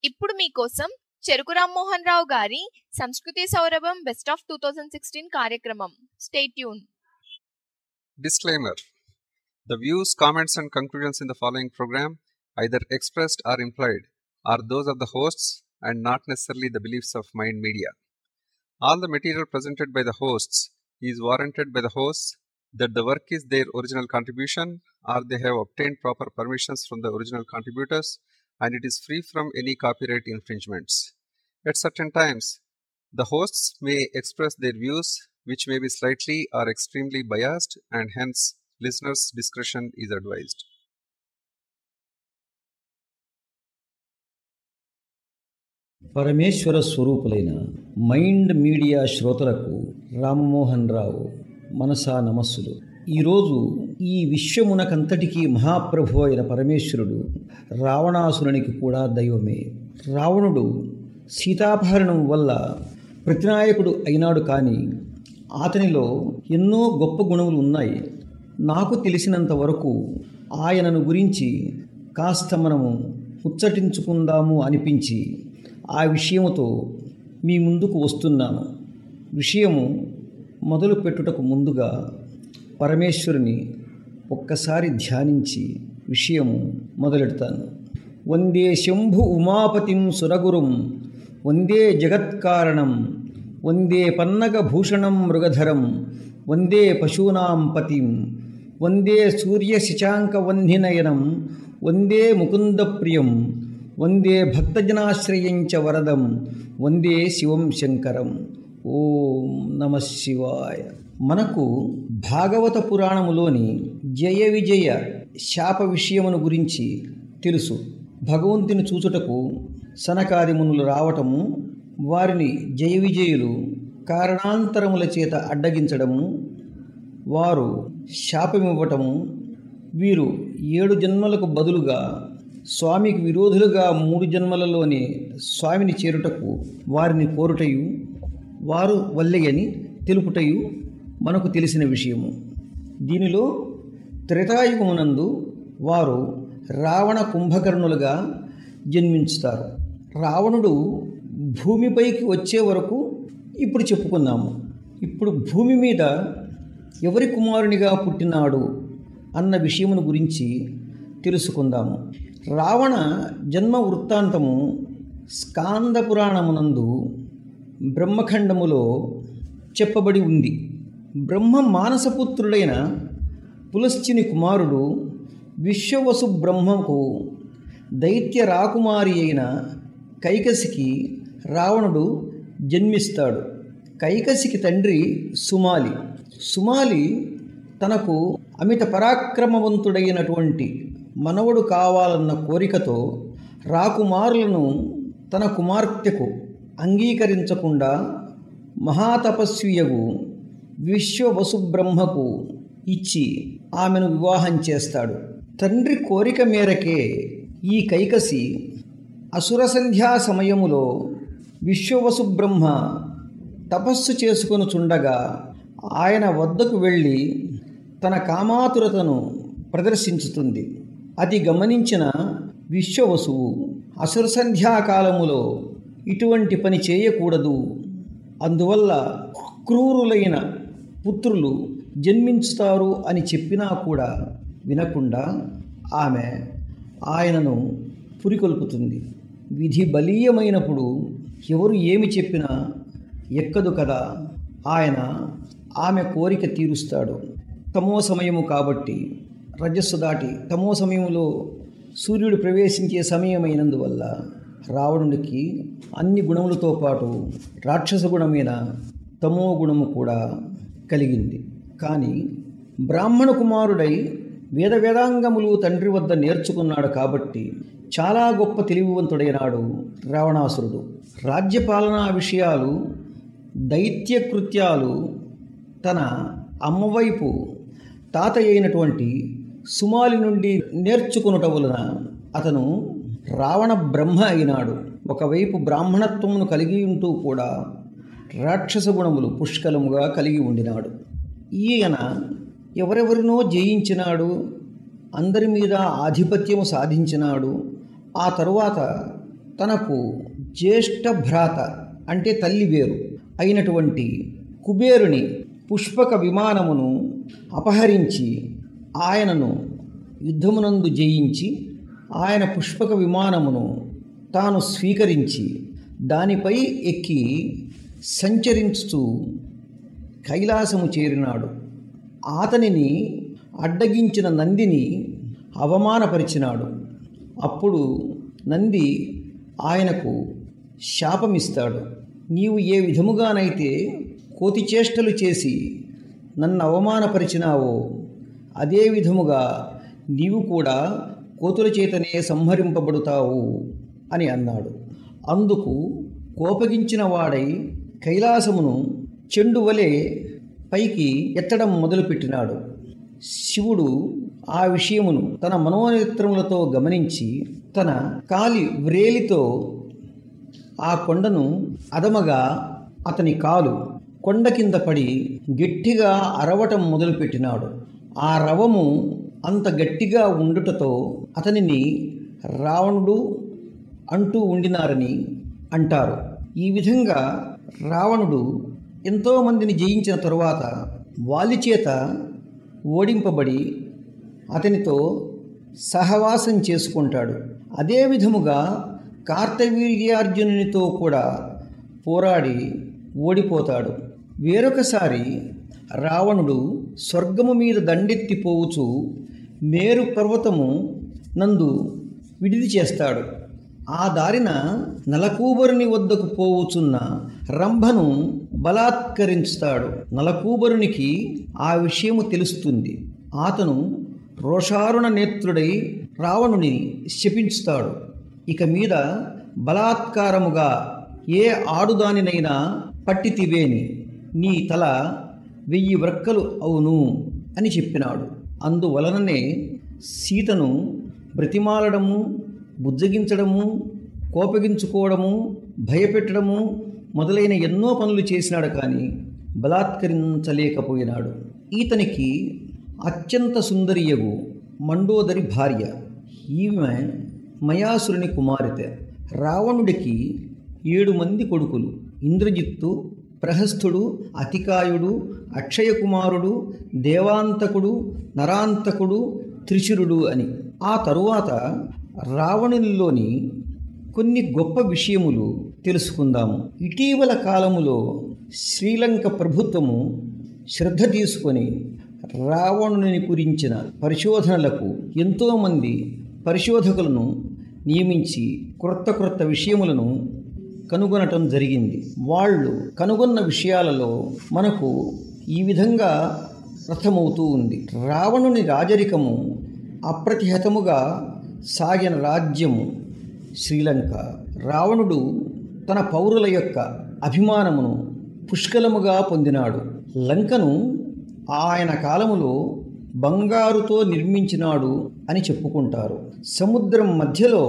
ఇప్పుడు మీకోసం చెరుకు రామ్మోహన్ రావు గారి సంస్కృతి సౌరభం బెస్ట్ ఆఫ్ 2016 కార్యక్రమం. Stay tune. Disclaimer. The views, comments and conclusions in the following program, either expressed or implied, are those of the hosts and not necessarily the beliefs of Mind Media. All the material presented by the hosts is warranted by the hosts that the work is their original contribution or they have obtained proper permissions from the original contributors and it is free from any copyright infringements. At certain times, the hosts may express their views which may be slightly or extremely biased and hence listeners' discretion is advised. పరమేశ్వర స్వరూపులైన mind media శ్రోతలకు రామ్మోహన్ రావు మనసా నమస్సులు. ఈరోజు ఈ విశ్వమునకంతటికీ మహాప్రభు అయిన పరమేశ్వరుడు రావణాసురునికి కూడా దైవమే. రావణుడు సీతాపహరణం వల్ల ప్రతినాయకుడు అయినాడు, కానీ అతనిలో ఎన్నో గొప్ప గుణములు ఉన్నాయి. నాకు తెలిసినంత వరకు ఆయనను గురించి కాస్త మనము ముచ్చటించుకుందాము అనిపించి ఆ విషయముతో మీ ముందుకు వస్తున్నాను. విషయము మొదలు పెట్టుటకు ముందుగా పరమేశ్వరుని ఒక్కసారి ధ్యానించి విషయము మొదలెడతాను. వందే శంభు ఉమాపతిం సురగురుం వందే జగత్కారణం వందే పన్నగభూషణం మృగధరం వందే పశూనాం పతిం వందే సూర్యశశాంకవన్నినయనం వందే ముకుందప్రియం వందే భక్తజనాశ్రయంచ వరదం వందే శివం శంకరం. ఓం నమ శివాయ. మనకు భాగవత పురాణములోని జయ విజయ శాప విషయమును గురించి తెలుసు. భగవంతుని చూచుటకు సనకాది మునులు రావటము, వారిని జయ విజయులు కారణాంతరముల చేత అడ్డగించడము, వారు శాపమివ్వటము, వీరు 7 జన్మలకు బదులుగా స్వామికి విరోధులుగా 3 జన్మలలోనే స్వామిని చేరుటకు వారిని కోరుటయు, వారు వల్లెయని తెలుపుటయు మనకు తెలిసిన విషయము. దీనిలో త్రేతాయుగమునందు వారు రావణ కుంభకర్ణులుగా జన్మించుతారు. రావణుడు భూమిపైకి వచ్చే వరకు ఇప్పుడు చెప్పుకుందాము. ఇప్పుడు భూమి మీద ఎవరి కుమారునిగా పుట్టినాడు అన్న విషయమును గురించి తెలుసుకుందాము. రావణ జన్మ వృత్తాంతము స్కాంద పురాణమునందు బ్రహ్మఖండములో చెప్పబడి ఉంది. బ్రహ్మ మానసపుత్రుడైన పులశ్చిని కుమారుడు విశ్వవసు బ్రహ్మకు దైత్య రాకుమారి అయిన కైకసికి రావణుడు జన్మిస్తాడు. కైకసికి తండ్రి సుమాలి. సుమాలి తనకు అమిత పరాక్రమవంతుడైనటువంటి మనవడు కావాలన్న కోరికతో రాకుమారులను తన కుమార్తెకు అంగీకరించకుండా మహాతపస్వియగు విశ్వవసుబ్రహ్మకు ఇచ్చి ఆమెను వివాహం చేస్తాడు. తండ్రి కోరిక మేరకే ఈ కైకసి అసుర సంధ్యా సమయములో విశ్వవసుబ్రహ్మ తపస్సు చేసుకొనుచుండగా ఆయన వద్దకు వెళ్ళి తన కామాతురతను ప్రదర్శించుతుంది. అది గమనించిన విశ్వవసువు అసుర సంధ్యాకాలములో ఇటువంటి పని చేయకూడదు, అందువల్ల క్రూరులైన పుత్రులు జన్మించుతారు అని చెప్పినా కూడా వినకుండా ఆమె ఆయనను పురికొల్పుతుంది. విధి బలీయమైనప్పుడు ఎవరు ఏమి చెప్పినా ఎక్కదు కదా. ఆయన ఆమె కోరిక తీరుస్తాడు. తమో సమయము కాబట్టి రజస్సు దాటి తమో సమయంలో సూర్యుడు ప్రవేశించే సమయమైనందువల్ల రావణునికి అన్ని గుణములతో పాటు రాక్షస గుణమైన తమో గుణము కూడా కలిగింది. కానీ బ్రాహ్మణ కుమారుడై వేదాంగములు తండ్రి వద్ద నేర్చుకున్నాడు కాబట్టి చాలా గొప్ప తెలివివంతుడైనాడు రావణాసురుడు. రాజ్యపాలనా విషయాలు, దైత్య కృత్యాలు తన అమ్మవైపు తాతయ్య అయినటువంటి సుమాలి నుండి నేర్చుకునుట వలన అతను రావణ బ్రహ్మ అయినాడు. ఒకవైపు బ్రాహ్మణత్వమును కలిగి ఉంటూ కూడా రాక్షస గుణములు పుష్కలముగా కలిగి ఉండినాడు. ఈయన ఎవరెవరినో జయించినాడు, అందరి మీద ఆధిపత్యము సాధించినాడు. ఆ తరువాత తనకు జ్యేష్ఠ భ్రాత అంటే తల్లి వేరు అయినటువంటి కుబేరుని పుష్పక విమానమును అపహరించి ఆయనను యుద్ధమునందు జయించి ఆయన పుష్పక విమానమును తాను స్వీకరించి దానిపై ఎక్కి సంచరించుతూ కైలాసము చేరినాడు. అతనిని అడ్డగించిన నందిని అవమానపరిచినాడు. అప్పుడు నంది ఆయనకు శాపమిస్తాడు. నీవు ఏ విధముగానైతే కోతి చేష్టలు చేసి నన్ను అవమానపరిచినావో అదే విధముగా నీవు కూడా కోతుల చేతనే సంహరింపబడుతావు అని అన్నాడు. అందుకు కోపగించిన వాడై కైలాసమును చెండువలే పైకి ఎత్తడం మొదలుపెట్టినాడు. శివుడు ఆ విషయమును తన మనోనేత్రములతో గమనించి తన కాలి వ్రేలితో ఆ కొండను అదమగా అతని కాలు కొండ కింద పడి గట్టిగా అరవటం మొదలుపెట్టినాడు. ఆ రవము అంత గట్టిగా ఉండుటతో అతనిని రావణుడు అంటూ ఉండినారని అంటారు. ఈ విధంగా రావణుడు ఎంతోమందిని జయించిన తరువాత వాలి చేత ఓడింపబడి అతనితో సహవాసం చేసుకుంటాడు. అదే విధముగా కార్తవీర్యార్జునునితో కూడా పోరాడి ఓడిపోతాడు. వేరొకసారి రావణుడు స్వర్గము మీద దండెత్తిపోవచ్చు మేరు పర్వతము నందు విడిది చేస్తాడు. ఆ దారిన నలకూబరుని వద్దకు పోవుచున్న రంభను బలాత్కరించుతాడు. నలకూబరునికి ఆ విషయము తెలుస్తుంది. అతను రోషారుణ నేత్రుడై రావణుని శపించుతాడు. ఇక మీద బలాత్కారముగా ఏ ఆడుదానినైనా పట్టితివేని నీ తల 1000 వ్రక్కలు అవును అని చెప్పినాడు. అందువలననే సీతను బ్రతిమాలడము, బుజ్జగించడము, కోపగించుకోవడము, భయపెట్టడము మొదలైన ఎన్నో పనులు చేసినాడు, కానీ బలాత్కరించలేకపోయినాడు. ఈతనికి అత్యంత సుందరియగు మండోదరి భార్య. ఈమె మయాసురుని కుమార్తె. రావణుడికి 7 మంది కొడుకులు: ఇంద్రజిత్తు, ప్రహస్థుడు, అతికాయుడు, అక్షయకుమారుడు, దేవాంతకుడు, నరాంతకుడు, త్రిశిరుడు అని. ఆ తరువాత రావణునిలోని కొన్ని గొప్ప విషయములు తెలుసుకుందాము. ఇటీవల కాలములో శ్రీలంక ప్రభుత్వము శ్రద్ధ తీసుకొని రావణుని గురించిన పరిశోధనలకు ఎంతోమంది పరిశోధకులను నియమించి క్రొత్త విషయములను కనుగొనటం జరిగింది. వాళ్ళు కనుగొన్న విషయాలలో మనకు ఈ విధంగా అర్థమవుతూ ఉంది. రావణుని రాజరికము అప్రతిహతముగా సాగిన రాజ్యము శ్రీలంక. రావణుడు తన పౌరుల యొక్క అభిమానమును పుష్కలముగా పొందినాడు. లంకను ఆయన కాలములో బంగారుతో నిర్మించినాడు అని చెప్పుకుంటారు. సముద్రం మధ్యలో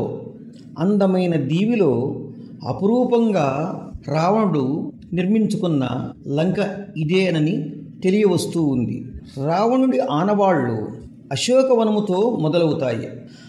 అందమైన దీవిలో అపురూపంగా రావణుడు నిర్మించుకున్న లంక ఇదేనని తెలియవస్తూ ఉంది. రావణుడి ఆనవాళ్లు అశోకవనముతో మొదలవుతాయి.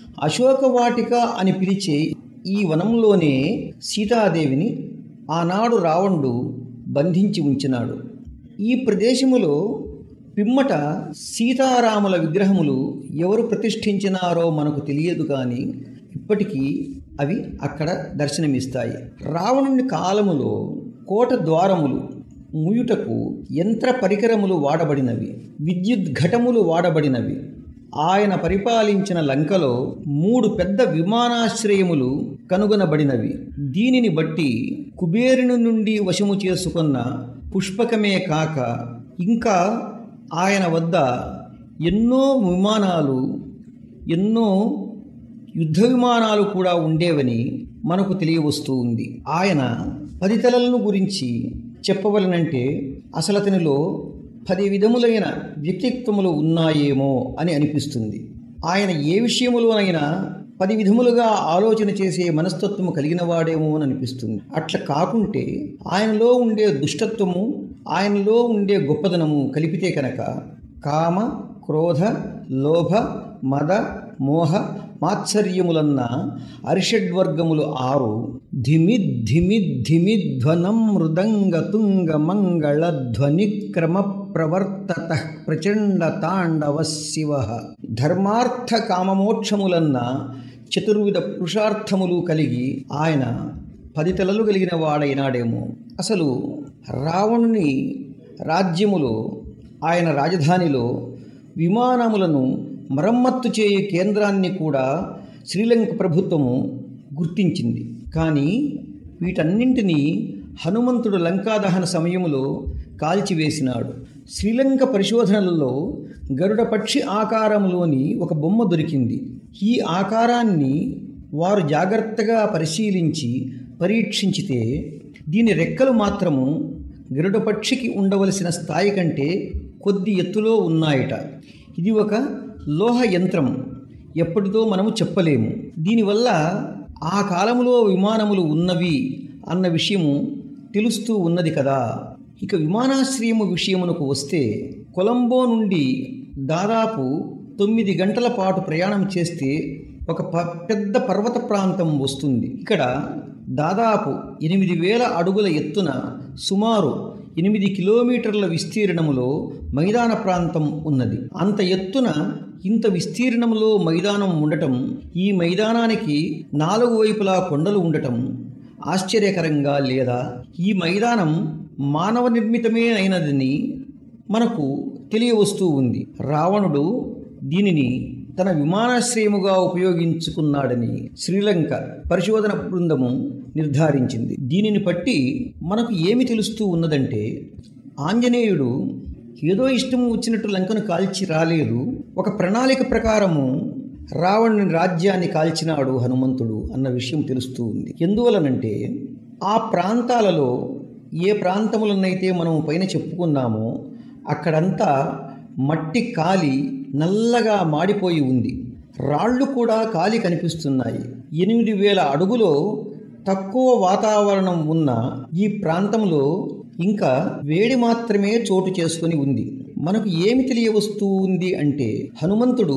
అశోకవాటిక అని పిలిచే ఈ వనంలోనే సీతాదేవిని ఆనాడు రావణుడు బంధించి ఉంచినాడు. ఈ ప్రదేశములో పిమ్మట సీతారాముల విగ్రహములు ఎవరు ప్రతిష్ఠించినారో మనకు తెలియదు, కానీ ఇప్పటికీ అవి అక్కడ దర్శనమిస్తాయి. రావణుని కాలములో కోట ద్వారములు ముయుటకు యంత్ర పరికరములు వాడబడినవి, విద్యుత్ ఘటములు వాడబడినవి. ఆయన పరిపాలించిన లంకలో 3 పెద్ద విమానాశ్రయములు కనుగొనబడినవి. దీనిని బట్టి కుబేరుని నుండి వశము చేసుకున్న పుష్పకమే కాక ఇంకా ఆయన వద్ద ఎన్నో విమానాలు, ఎన్నో యుద్ధ విమానాలు కూడా ఉండేవని మనకు తెలియవస్తూ ఉంది. ఆయన 10 తలలను గురించి చెప్పవలనంటే అసలు అతనిలో 10 విధములైన వ్యక్తిత్వములు ఉన్నాయేమో అని అనిపిస్తుంది. ఆయన ఏ విషయములోనైనా 10 విధములుగా ఆలోచన చేసే మనస్తత్వము కలిగిన వాడేమో అని అనిపిస్తుంది. అట్లా కాకుంటే ఆయనలో ఉండే దుష్టత్వము, ఆయనలో ఉండే గొప్పదనము కలిపితే కనుక కామ, క్రోధ, లోభ, మద, మోహ మాత్సర్యములన్న అరిషడ్వర్గములు 6 ధిమిద్ధిమిద్ధిమిధ్వనం మృదంగ తుంగ మంగళ ధ్వనిక్రమ ప్రవర్తత ప్రచండ తాండవ శివ. ధర్మార్థ కామమోక్షములన్న చతుర్విధ పురుషార్థములు కలిగి ఆయన 10 తలలు కలిగిన వాడైనాడేమో. అసలు రావణుని రాజ్యములో, ఆయన రాజధానిలో విమానములను మరమ్మత్తు చేయు కేంద్రాన్ని కూడా శ్రీలంక ప్రభుత్వము గుర్తించింది. కానీ వీటన్నింటినీ హనుమంతుడు లంకాదహన సమయంలో కాల్చివేసినాడు. శ్రీలంక పరిశోధనలలో గరుడ పక్షి ఆకారంలోని ఒక బొమ్మ దొరికింది. ఈ ఆకారాన్ని వారు జాగ్రత్తగా పరిశీలించి పరీక్షించితే దీని రెక్కలు మాత్రము గరుడ పక్షికి ఉండవలసిన స్థాయి కంటే కొద్ది ఎత్తులో ఉన్నాయట. ఇది ఒక లోహ యంత్రం, ఎప్పటిదో మనము చెప్పలేము. దీనివల్ల ఆ కాలంలో విమానములు ఉన్నవి అన్న విషయము తెలుస్తూ ఉన్నది కదా. ఇక విమానాశ్రయము విషయమునకు వస్తే, కొలంబో నుండి దాదాపు 9 గంటల పాటు ప్రయాణం చేస్తే ఒక పెద్ద పర్వత ప్రాంతం వస్తుంది. ఇక్కడ దాదాపు 8,000 అడుగుల ఎత్తున సుమారు 8 కిలోమీటర్ల విస్తీర్ణములో మైదాన ప్రాంతం ఉన్నది. అంత ఎత్తున ఇంత విస్తీర్ణంలో మైదానం ఉండటం, ఈ మైదానానికి 4 వైపులా కొండలు ఉండటం ఆశ్చర్యకరంగా లేదా? ఈ మైదానం మానవ నిర్మితమే అయినదని మనకు తెలియవస్తూ ఉంది. రావణుడు దీనిని తన విమానాశ్రయముగా ఉపయోగించుకున్నాడని శ్రీలంక పరిశోధన బృందము నిర్ధారించింది. దీనిని బట్టి మనకు ఏమి తెలుస్తూ ఉన్నదంటే, ఆంజనేయుడు ఏదో ఇష్టం వచ్చినట్టు లంకను కాల్చి రాలేదు. ఒక ప్రణాళిక ప్రకారము రావణుని రాజ్యాన్ని కాల్చినాడు హనుమంతుడు అన్న విషయం తెలుస్తూ ఉంది. ఎందువలనంటే, ఆ ప్రాంతాలలో ఏ ప్రాంతములనైతే మనం పైన చెప్పుకున్నామో అక్కడంతా మట్టి కాలి నల్లగా మాడిపోయి ఉంది. రాళ్ళు కూడా కాలి కనిపిస్తున్నాయి. 8,000 అడుగులో తక్కువ వాతావరణం ఉన్న ఈ ప్రాంతంలో ఇంకా వేడి మాత్రమే చోటు చేసుకొని ఉంది. మనకు ఏమి తెలియవస్తూ ఉంది అంటే, హనుమంతుడు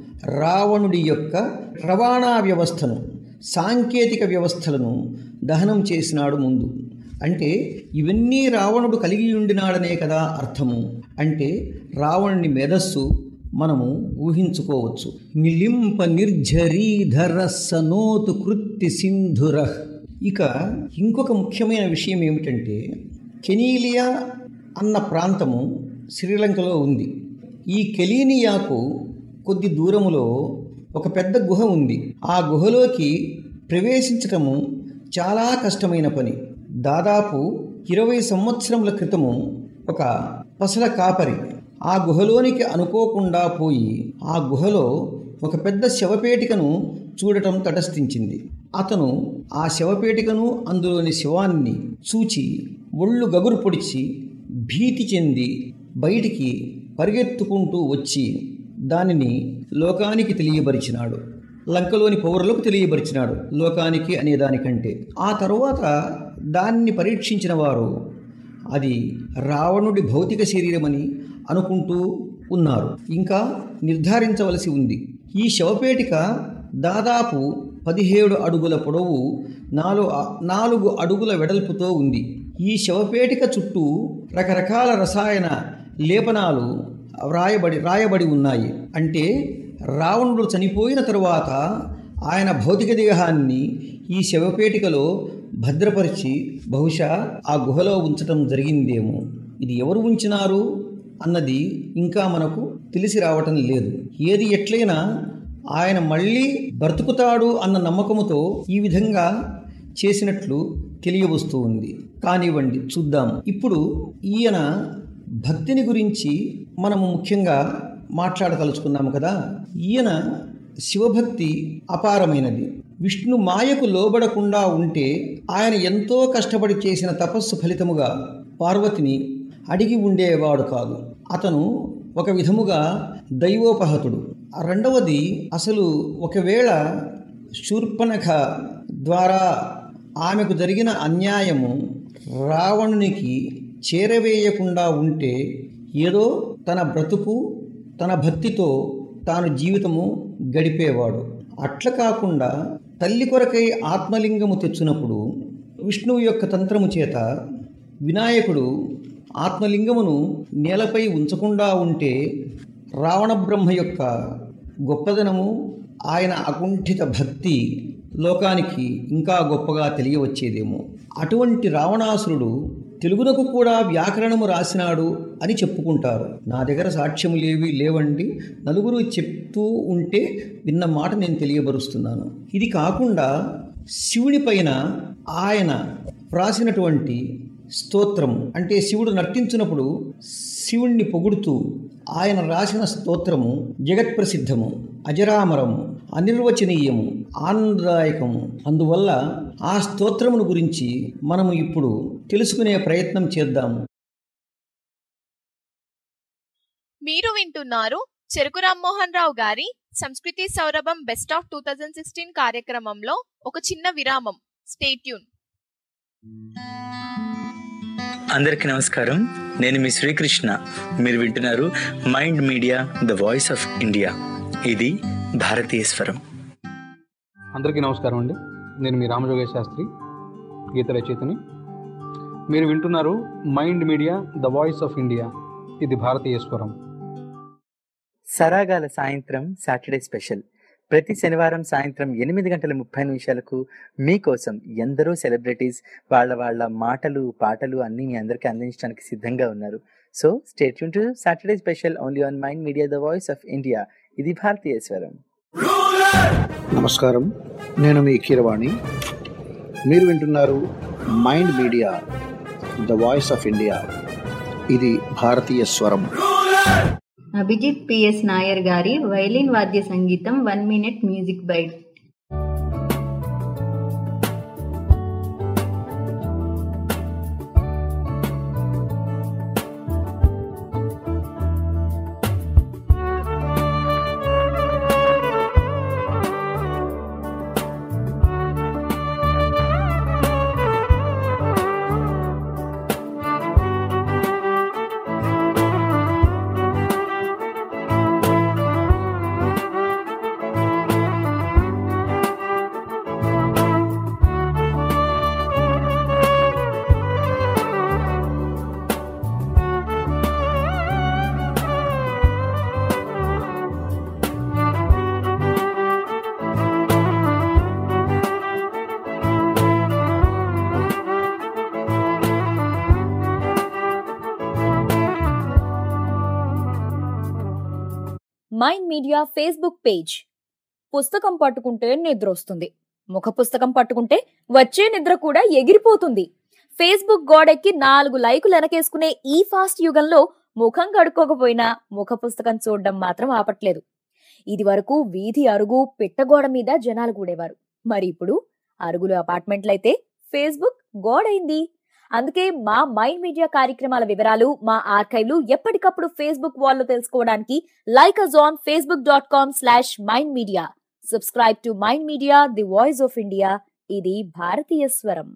రావణుడి యొక్క రవాణా వ్యవస్థను, సాంకేతిక వ్యవస్థలను దహనం చేసినాడు ముందు. అంటే ఇవన్నీ రావణుడు కలిగి ఉండినాడనే కదా అర్థము. అంటే రావణుని మేధస్సు మనము ఊహించుకోవచ్చు. నిలింప నిర్ఝరీధర సనోతు కృత్తి సింధుర. ఇక ఇంకొక ముఖ్యమైన విషయం ఏమిటంటే, కెనీలియా అన్న ప్రాంతము శ్రీలంకలో ఉంది. ఈ కెలీనియాకు కొద్ది దూరములో ఒక పెద్ద గుహ ఉంది. ఆ గుహలోకి ప్రవేశించటము చాలా కష్టమైన పని. దాదాపు 20 సంవత్సరముల క్రితము ఒక పసల కాపరి ఆ గుహలోనికి అనుకోకుండా పోయి ఆ గుహలో ఒక పెద్ద శవపేటికను చూడటం తటస్థించింది. అతను ఆ శవపేటికను, అందులోని శవాన్ని చూచి ఒళ్ళు గగురు పొడిచి భీతి చెంది బయటికి పరిగెత్తుకుంటూ వచ్చి దానిని లోకానికి తెలియబరిచినాడు. లంకలోని పౌరులకు తెలియబరిచినాడు, లోకానికి అనేదానికంటే. ఆ తరువాత దాన్ని పరీక్షించిన వారు అది రావణుడి భౌతిక శరీరమని అనుకుంటూ ఉన్నారు. ఇంకా నిర్ధారించవలసి ఉంది. ఈ శవపేటిక దాదాపు 17 అడుగుల పొడవు, 4 అడుగుల వెడల్పుతో ఉంది. ఈ శవపేటిక చుట్టూ రకరకాల రసాయన లేపనాలు రాయబడి ఉన్నాయి. అంటే రావణుడు చనిపోయిన తరువాత ఆయన భౌతిక దేహాన్ని ఈ శవపేటికలో భద్రపరిచి బహుశా ఆ గుహలో ఉంచటం జరిగిందేమో. ఇది ఎవరు ఉంచినారు అన్నది ఇంకా మనకు తెలిసి రావటం లేదు. ఏది ఎట్లయినా ఆయన మళ్ళీ బ్రతుకుతాడు అన్న నమ్మకముతో ఈ విధంగా చేసినట్లు తెలియవస్తూ ఉంది. కానివ్వండి, చూద్దాం. ఇప్పుడు ఈయన భక్తిని గురించి మనము ముఖ్యంగా మాట్లాడదలుచుకున్నాము కదా. ఈయన శివభక్తి అపారమైనది. విష్ణు మాయకు లోబడకుండా ఉంటే ఆయన ఎంతో కష్టపడి చేసిన తపస్సు ఫలితముగా పార్వతిని అడిగి ఉండేవాడు కాదు. అతను ఒక విధముగా దైవోపహతుడు. రెండవది, అసలు ఒకవేళ శూర్పణఖ ద్వారా ఆమెకు జరిగిన అన్యాయము రావణునికి చేరవేయకుండా ఉంటే ఏదో తన బ్రతుకు, తన భక్తితో తాను జీవితము గడిపేవాడు. అట్ల కాకుండా తల్లి కొరకై ఆత్మలింగము తెచ్చినప్పుడు విష్ణువు యొక్క తంత్రము చేత వినాయకుడు ఆత్మలింగమును నేలపై ఉంచకుండా ఉంటే రావణ బ్రహ్మ యొక్క గొప్పదనము, ఆయన అకుంఠిత భక్తి లోకానికి ఇంకా గొప్పగా తెలియవచ్చేదేమో. అటువంటి రావణాసురుడు తెలుగునకు కూడా వ్యాకరణము రాసినాడు అని చెప్పుకుంటారు. నా దగ్గర సాక్ష్యములేవి లేవండి, నలుగురు చెప్తూ ఉంటే విన్న మాట నేను తెలియబరుస్తున్నాను. ఇది కాకుండా శివుని పైన ఆయన వ్రాసినటువంటి స్తోత్రము, అంటే శివుడు నర్తించినప్పుడు శివుణ్ణి పొగుడుతూ ఆయన రాసిన స్తోత్రము జగత్ప్రసిద్ధము, అజరామరము, అనిర్వచనీయము, ఆనందదాయకము. అందువల్ల ఆ స్తోత్రమును గురించి మనము ఇప్పుడు తెలుసుకునే ప్రయత్నం చేద్దాము. మీరు వింటున్నారు చెరుకు రామ్మోహన్ రావు గారి సంస్కృతి సౌరభం బెస్ట్ ఆఫ్ 2016 కార్యక్రమంలో ఒక చిన్న విరామం. Stay tune. అందరికీ నమస్కారం. నేను మీ శ్రీకృష్ణ. మీరు వింటున్నారు mind media, the voice of India. ఇది భారతీయ స్వరం. అందరికీ నమస్కారం అండి. నేను మీ రామజోగేశ్ శాస్త్రి, గీత రచయితని. మీరు వింటున్నారు mind media, the voice of India. ఇది భారతీయ స్వరం. సరాగాల సాయంత్రం సాటర్డే స్పెషల్ ప్రతి శనివారం సాయంత్రం 8:30 మీకోసం ఎందరో సెలబ్రిటీస్ వాళ్ళ మాటలు పాటలు అన్నీ మీ అందరికీ అందించడానికి సిద్ధంగా ఉన్నారు. So stay tune to Saturday special only on mind media, the voice of India. ఇది భారతీయ స్వరం. నమస్కారం, నేను మీ కీరవాణి. మీరు వింటున్నారు mind media, the voice of India. ఇది భారతీయ స్వరం. అభిజిత్ పిఎస్ నాయర్ గారి వైలిన్ వాద్య సంగీతం 1 minute music bite. Mind media Facebook page. పుస్తకం పట్టుకుంటే నిద్ర వస్తుంది, ముఖ పుస్తకం పట్టుకుంటే వచ్చే నిద్ర కూడా ఎగిరిపోతుంది. ఫేస్బుక్ గోడెక్కి 4 లైకులు వెనకేసుకునే ఈ ఫాస్ట్ యుగంలో ముఖం కడుక్కోకపోయినా ముఖ పుస్తకం చూడడం మాత్రం ఆపట్లేదు. ఇది వరకు వీధి అరుగు పిట్టగోడ మీద జనాలు కూడేవారు. మరి ఇప్పుడు అరుగులు అపార్ట్మెంట్లయితే ఫేస్బుక్ గోడైంది. అందుకే మా మైండ్ మీడియా కార్యక్రమాల వివరాలు, మా ఆర్కైవ్లు ఎప్పటికప్పుడు ఫేస్బుక్ వాల్లో తెలుసుకోవడానికి like us on facebook.com/mindmedia. Subscribe to mind media, the voice of India. ఇది భారతీయ స్వరం.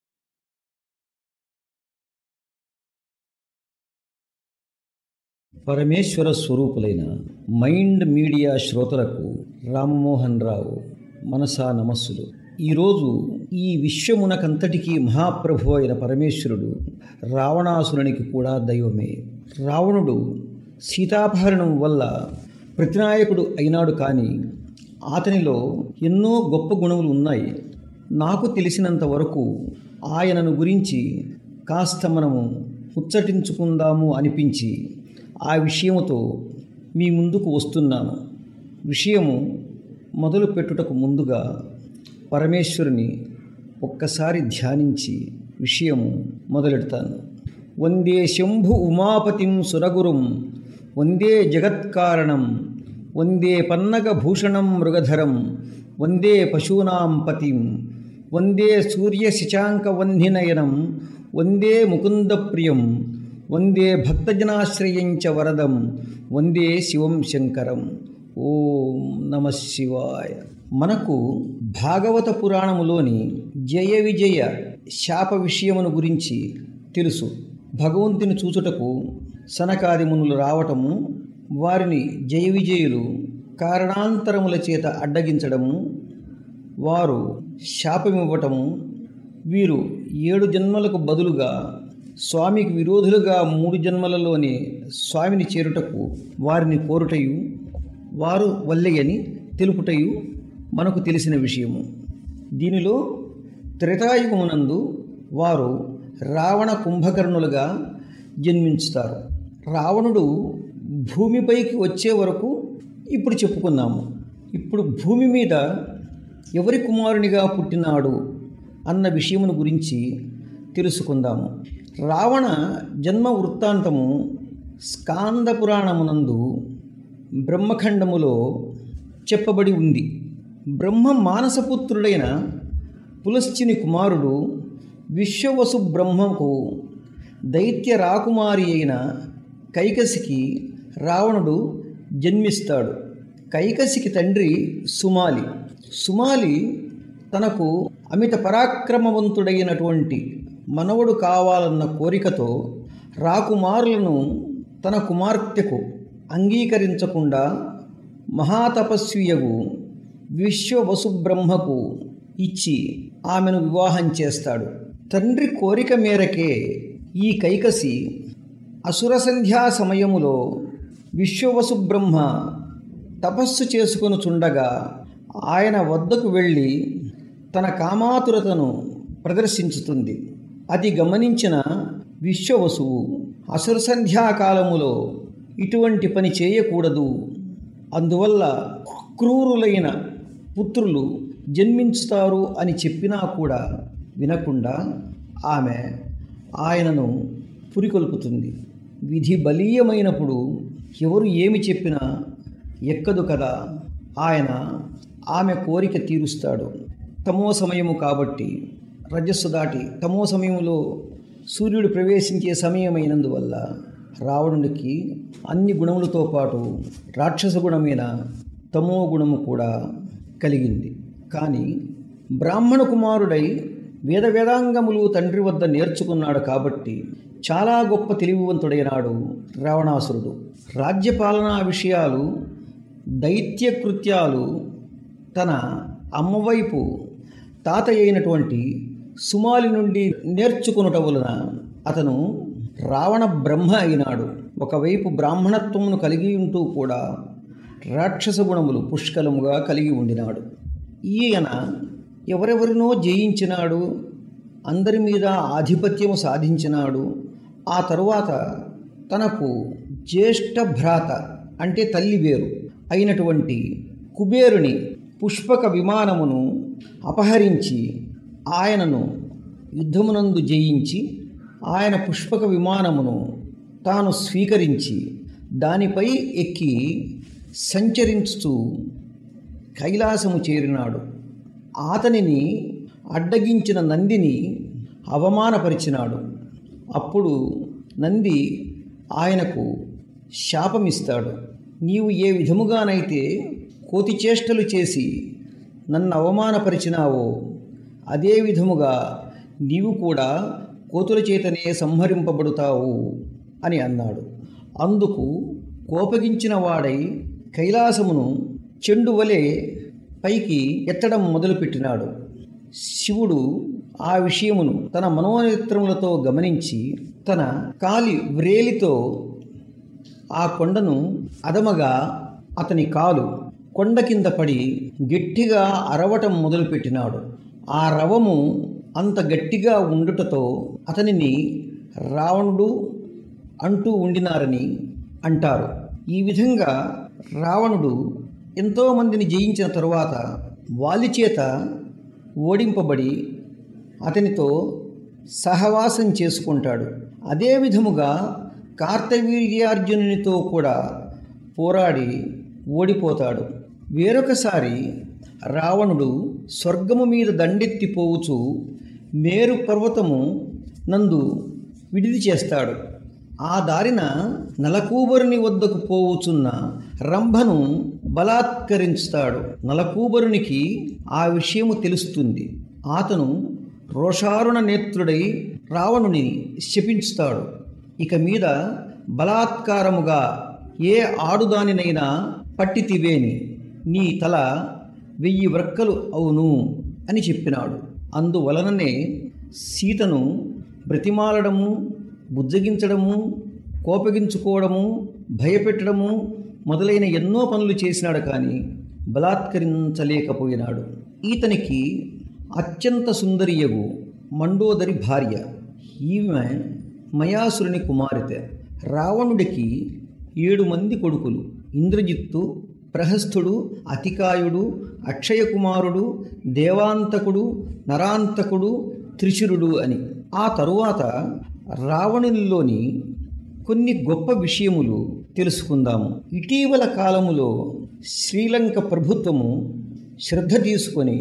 పరమేశ్వర స్వరూపులైన మైండ్ మీడియా శ్రోతలకు రామ్మోహన్ రావు మనసా నమస్సులు. ఈరోజు ఈ విశ్వమునకంతటికీ మహాప్రభు అయిన పరమేశ్వరుడు రావణాసురునికి కూడా దైవమే. రావణుడు సీతాపహరణం వల్ల ప్రతినాయకుడు అయినాడు, కానీ అతనిలో ఎన్నో గొప్ప గుణములు ఉన్నాయి. నాకు తెలిసినంత వరకు ఆయనను గురించి కాస్త మనము ముచ్చటించుకుందాము అనిపించి ఆ విషయముతో మీ ముందుకు వస్తున్నాను. విషయము మొదలు పెట్టుటకు ముందుగా పరమేశ్వరుని ఒక్కసారి ధ్యానించి విషయము మొదలెడతాను. వందే శంభు ఉమాపతిం సురగురుం, వందే జగత్కారణం, వందే పన్నగభూషణం మృగధరం, వందే పశూనాం పతిం, వందే సూర్యశశాంకవన్నినయనం, వందే ముకుందప్రియం, వందే భక్తజనాశ్రయంచ వరదం, వందే శివం శంకరం. ఓం నమః శివాయ. మనకు భాగవత పురాణములోని జయ విజయ శాప విషయమును గురించి తెలుసు. భగవంతుని చూచుటకు సనకాది మునులు రావటము, వారిని జయ విజయులు కారణాంతరముల చేత అడ్డగించడము, వారు శాపమివ్వటము, వీరు 7 జన్మలకు బదులుగా స్వామికి విరోధులుగా 3 జన్మలలోనే స్వామిని చేరుటకు వారిని కోరుటయు, వారు వల్లెయని తెలుపుటయు మనకు తెలిసిన విషయము. దీనిలో త్రేతాయుగమునందు వారు రావణ కుంభకర్ణులుగా జన్మించుతారు. రావణుడు భూమిపైకి వచ్చే వరకు ఇప్పుడు చెప్పుకున్నాము. ఇప్పుడు భూమి మీద ఎవరి కుమారునిగా పుట్టినాడు అన్న విషయమును గురించి తెలుసుకుందాము. రావణ జన్మ వృత్తాంతము స్కాంద పురాణమునందు బ్రహ్మఖండములో చెప్పబడి ఉంది. బ్రహ్మ మానసపుత్రుడైన పులశ్చిని కుమారుడు విశ్వవసు బ్రహ్మకు దైత్య రాకుమారి అయిన కైకసికి రావణుడు జన్మిస్తాడు. కైకసికి తండ్రి సుమాలి. సుమాలి తనకు అమిత పరాక్రమవంతుడైనటువంటి మనవడు కావాలన్న కోరికతో రాకుమారులను తన కుమార్తెకు అంగీకరించకుండా మహాతపస్వియగు విశ్వవసుబ్రహ్మకు ఇచ్చి ఆమెను వివాహం చేస్తాడు. తండ్రి కోరిక మేరకే ఈ కైకసి అసుర సంధ్యా సమయములో విశ్వవసుబ్రహ్మ తపస్సు చేసుకొనుచుండగా ఆయన వద్దకు వెళ్ళి తన కామాతురతను ప్రదర్శించుతుంది. అది గమనించిన విశ్వవసువు అసుర సంధ్యాకాలములో ఇటువంటి పని చేయకూడదు, అందువల్ల క్రూరులైన పుత్రులు జన్మించుతారు అని చెప్పినా కూడా వినకుండా ఆమె ఆయనను పురికొల్పుతుంది. విధి బలీయమైనప్పుడు ఎవరు ఏమి చెప్పినా ఎక్కదు కదా. ఆయన ఆమె కోరిక తీరుస్తాడు. తమో సమయము కాబట్టి రజస్సు దాటి తమో సమయంలో సూర్యుడు ప్రవేశించే సమయమైనందువల్ల రావణునికి అన్ని గుణములతో పాటు రాక్షస గుణమైన తమో గుణము కూడా కలిగింది. కానీ బ్రాహ్మణ కుమారుడై వేదాంగములు తండ్రి వద్ద నేర్చుకున్నాడు కాబట్టి చాలా గొప్ప తెలివివంతుడైనాడు రావణాసురుడు. రాజ్యపాలనా విషయాలు, దైత్యకృత్యాలు తన అమ్మవైపు తాత అయినటువంటి సుమాలి నుండి నేర్చుకునుట వలన అతను రావణ బ్రహ్మ అయినాడు. ఒకవైపు బ్రాహ్మణత్వమును కలిగి ఉంటూ కూడా రాక్షస గుణములు పుష్కలముగా కలిగి ఉండినాడు. ఈయన ఎవరెవరినో జయించినాడు, అందరి మీద ఆధిపత్యము సాధించినాడు. ఆ తరువాత తనకు జ్యేష్ఠ భ్రాత అంటే తల్లి వేరు అయినటువంటి కుబేరుని పుష్పక విమానమును అపహరించి ఆయనను యుద్ధమునందు జయించి ఆయన పుష్పక విమానమును తాను స్వీకరించి దానిపై ఎక్కి సంచరించుతూ కైలాసము చేరినాడు. అతనిని అడ్డగించిన నందిని అవమానపరిచినాడు. అప్పుడు నంది ఆయనకు శాపమిస్తాడు. నీవు ఏ విధముగానైతే కోతి చేష్టలు చేసి నన్ను అవమానపరిచినావో అదే విధముగా నీవు కూడా కోతుల చేతనే సంహరింపబడుతావు అని అన్నాడు. అందుకు కోపగించిన వాడై కైలాసమును చెండు వలె పైకి ఎత్తడం మొదలుపెట్టినాడు. శివుడు ఆ విషయమును తన మనోనేత్రములతో గమనించి తన కాలి వ్రేలితో ఆ కొండను అదమగా అతని కాలు కొండ కింద పడి గట్టిగా అరవటం మొదలుపెట్టినాడు. ఆ రవము అంత గట్టిగా ఉండుటతో అతనిని రావణుడు అంటూ ఉండినారని అంటారు. ఈ విధంగా రావణుడు ఎంతోమందిని జయించిన తరువాత వాలి చేత ఓడింపబడి అతనితో సహవాసం చేసుకుంటాడు. అదే విధముగా కార్తవీర్యార్జునునితో కూడా పోరాడి ఓడిపోతాడు. వేరొకసారి రావణుడు స్వర్గము మీద దండెత్తిపోవచ్చు మేరు పర్వతము నందు విడిది చేస్తాడు. ఆ దారిన నలకూబరుని వద్దకు పోవుచున్న రంభను బలాత్కరించుతాడు. నలకూబరునికి ఆ విషయము తెలుస్తుంది. అతను రోషారుణ నేత్రుడై రావణుని శపించుతాడు. ఇక మీద బలాత్కారముగా ఏ ఆడుదానినైనా పట్టితివేని నీ తల 1000 వ్రక్కలు అవును అని చెప్పినాడు. అందువలననే సీతను బ్రతిమాలడము, బుజ్జగించడము, కోపగించుకోవడము, భయపెట్టడము మొదలైన ఎన్నో పనులు చేసినాడు, కానీ బలాత్కరించలేకపోయినాడు. ఈతనికి అత్యంత సుందరియగు మండోదరి భార్య. ఈమె మయాసురుని కుమార్తె. రావణుడికి 7 మంది కొడుకులు: ఇంద్రజిత్తు, ప్రహస్థుడు, అతికాయుడు, అక్షయకుమారుడు, దేవాంతకుడు, నరాంతకుడు, త్రిశిరుడు అని. ఆ తరువాత రావణునిలోని కొన్ని గొప్ప విషయములు తెలుసుకుందాము. ఇటీవల కాలములో శ్రీలంక ప్రభుత్వము శ్రద్ధ తీసుకొని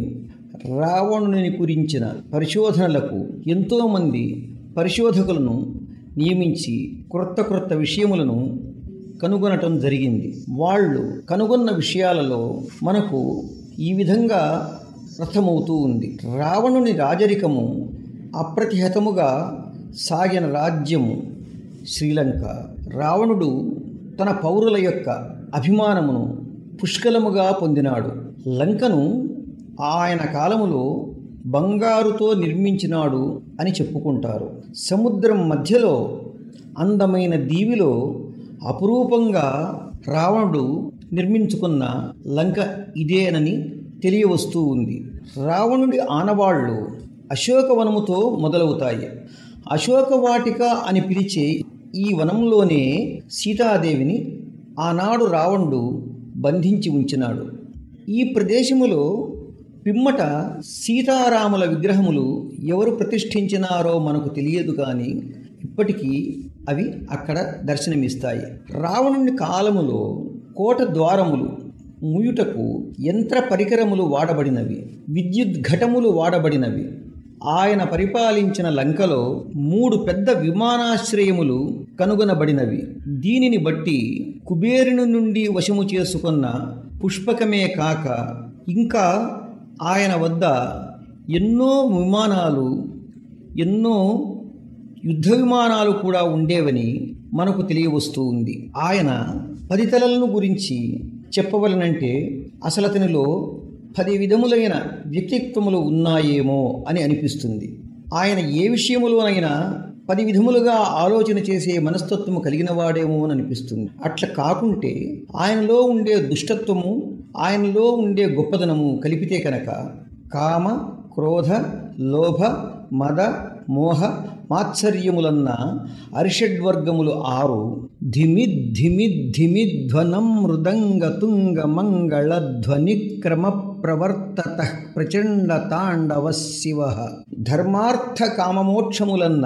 రావణుని గురించిన పరిశోధనలకు ఎంతోమంది పరిశోధకులను నియమించి క్రొత్త విషయములను కనుగొనటం జరిగింది. వాళ్ళు కనుగొన్న విషయాలలో మనకు ఈ విధంగా అర్థమవుతూ ఉంది. రావణుని రాజరికము అప్రతిహతముగా సాగిన రాజ్యము శ్రీలంక. రావణుడు తన పౌరుల యొక్క అభిమానమును పుష్కలముగా పొందినాడు. లంకను ఆయన కాలములో బంగారుతో నిర్మించినాడు అని చెప్పుకుంటారు. సముద్రం మధ్యలో అందమైన దీవిలో అపురూపంగా రావణుడు నిర్మించుకున్న లంక ఇదేనని తెలియవస్తూ ఉంది. రావణుడి ఆనవాళ్లు అశోకవనముతో మొదలవుతాయి. అశోకవాటిక అని పిలిచే ఈ వనంలోనే సీతాదేవిని ఆనాడు రావణుడు బంధించి ఉంచినాడు. ఈ ప్రదేశములో పిమ్మట సీతారాముల విగ్రహములు ఎవరు ప్రతిష్ఠించినారో మనకు తెలియదు, కానీ ఇప్పటికీ అవి అక్కడ దర్శనమిస్తాయి. రావణుని కాలములో కోట ద్వారములు ముయుటకు యంత్ర పరికరములు వాడబడినవి, విద్యుత్ ఘటములు వాడబడినవి. ఆయన పరిపాలించిన లంకలో 3 పెద్ద విమానాశ్రయములు కనుగొనబడినవి. దీనిని బట్టి కుబేరుని నుండి వశము చేసుకున్న పుష్పకమే కాక ఇంకా ఆయన వద్ద ఎన్నో విమానాలు, ఎన్నో యుద్ధ విమానాలు కూడా ఉండేవని మనకు తెలియవస్తూ ఉంది. ఆయన 10 తలలను గురించి చెప్పవలనంటే అసలు అతనిలో 10 విధములైన వ్యక్తిత్వములు ఉన్నాయేమో అని అనిపిస్తుంది. ఆయన ఏ విషయములోనైనా 10 విధములుగా ఆలోచన చేసే మనస్తత్వము కలిగిన వాడేమో అని అనిపిస్తుంది. అట్లా కాకుంటే ఆయనలో ఉండే దుష్టత్వము, ఆయనలో ఉండే గొప్పదనము కలిపితే కనుక కామ, క్రోధ, లోభ, మద, మోహ, మాత్సర్యములన్న అరిషడ్వర్గములు 6 ధిమిధ్వనం మృదంగ తుంగ మంగళ ధ్వనిక్రమ ప్రవర్తత ప్రచండ తాండవ శివ. ధర్మార్థ కామమోక్షములన్న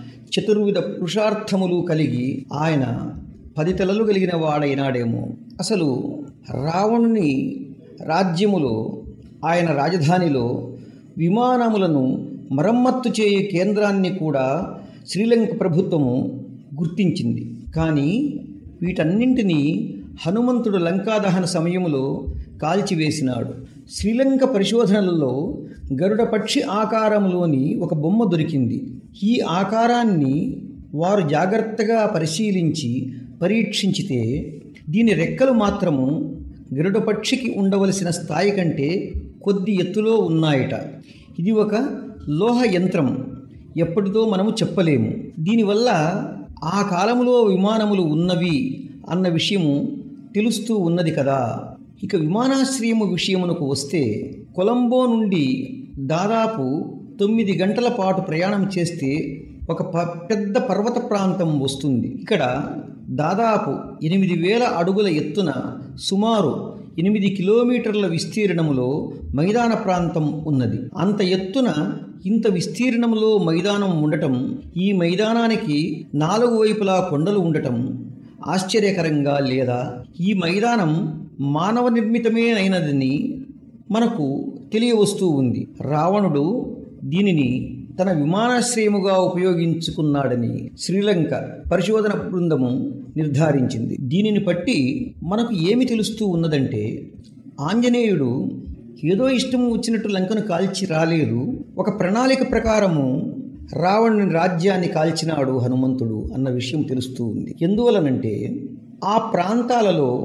4 పురుషార్థములు కలిగి ఆయన 10 తలలు కలిగిన వాడైనాడేమో. అసలు రావణుని రాజ్యములో, ఆయన రాజధానిలో విమానములను మరమ్మత్తు చేయే కేంద్రాన్ని కూడా శ్రీలంక ప్రభుత్వము గుర్తించింది. కానీ వీటన్నింటినీ హనుమంతుడు లంకాదహన సమయంలో కాల్చివేసినాడు. శ్రీలంక పరిశోధనలలో గరుడ పక్షి ఆకారంలోని ఒక బొమ్మ దొరికింది. ఈ ఆకారాన్ని వారు జాగ్రత్తగా పరిశీలించి పరీక్షించితే దీని రెక్కలు మాత్రము గరుడ పక్షికి ఉండవలసిన స్థాయి కంటే కొద్ది ఎత్తులో ఉన్నాయట. ఇది ఒక లోహ యంత్రం, ఎప్పటిదో మనము చెప్పలేము. దీనివల్ల ఆ కాలంలో విమానములు ఉన్నవి అన్న విషయము తెలుస్తూ ఉన్నది కదా. ఇక విమానాశ్రయము విషయమునకు వస్తే కొలంబో నుండి దాదాపు 9 గంటల పాటు ప్రయాణం చేస్తే ఒక పెద్ద పర్వత ప్రాంతం వస్తుంది. ఇక్కడ దాదాపు 8000 అడుగుల ఎత్తున సుమారు 8 కిలోమీటర్ల విస్తీర్ణములో మైదాన ప్రాంతం ఉన్నది. అంత ఎత్తున ఇంత విస్తీర్ణంలో మైదానం ఉండటం, ఈ మైదానానికి 4 వైపులా కొండలు ఉండటం ఆశ్చర్యకరంగా లేదా? ఈ మైదానం మానవ నిర్మితమే అయినదని మనకు తెలియవస్తూ ఉంది. రావణుడు దీనిని తన విమానాశ్రయముగా ఉపయోగించుకున్నాడని శ్రీలంక పరిశోధన బృందము నిర్ధారించింది. దీనిని బట్టి మనకు ఏమి తెలుస్తూ ఉన్నదంటే, ఆంజనేయుడు ఏదో ఇష్టం వచ్చినట్టు లంకను కాల్చి రాలేదు. ఒక ప్రణాళిక ప్రకారము రావణుని రాజ్యాన్ని కాల్చినాడు హనుమంతుడు అన్న విషయం తెలుస్తూ ఉంది. ఎందువలనంటే ఆ ప్రాంతాలలో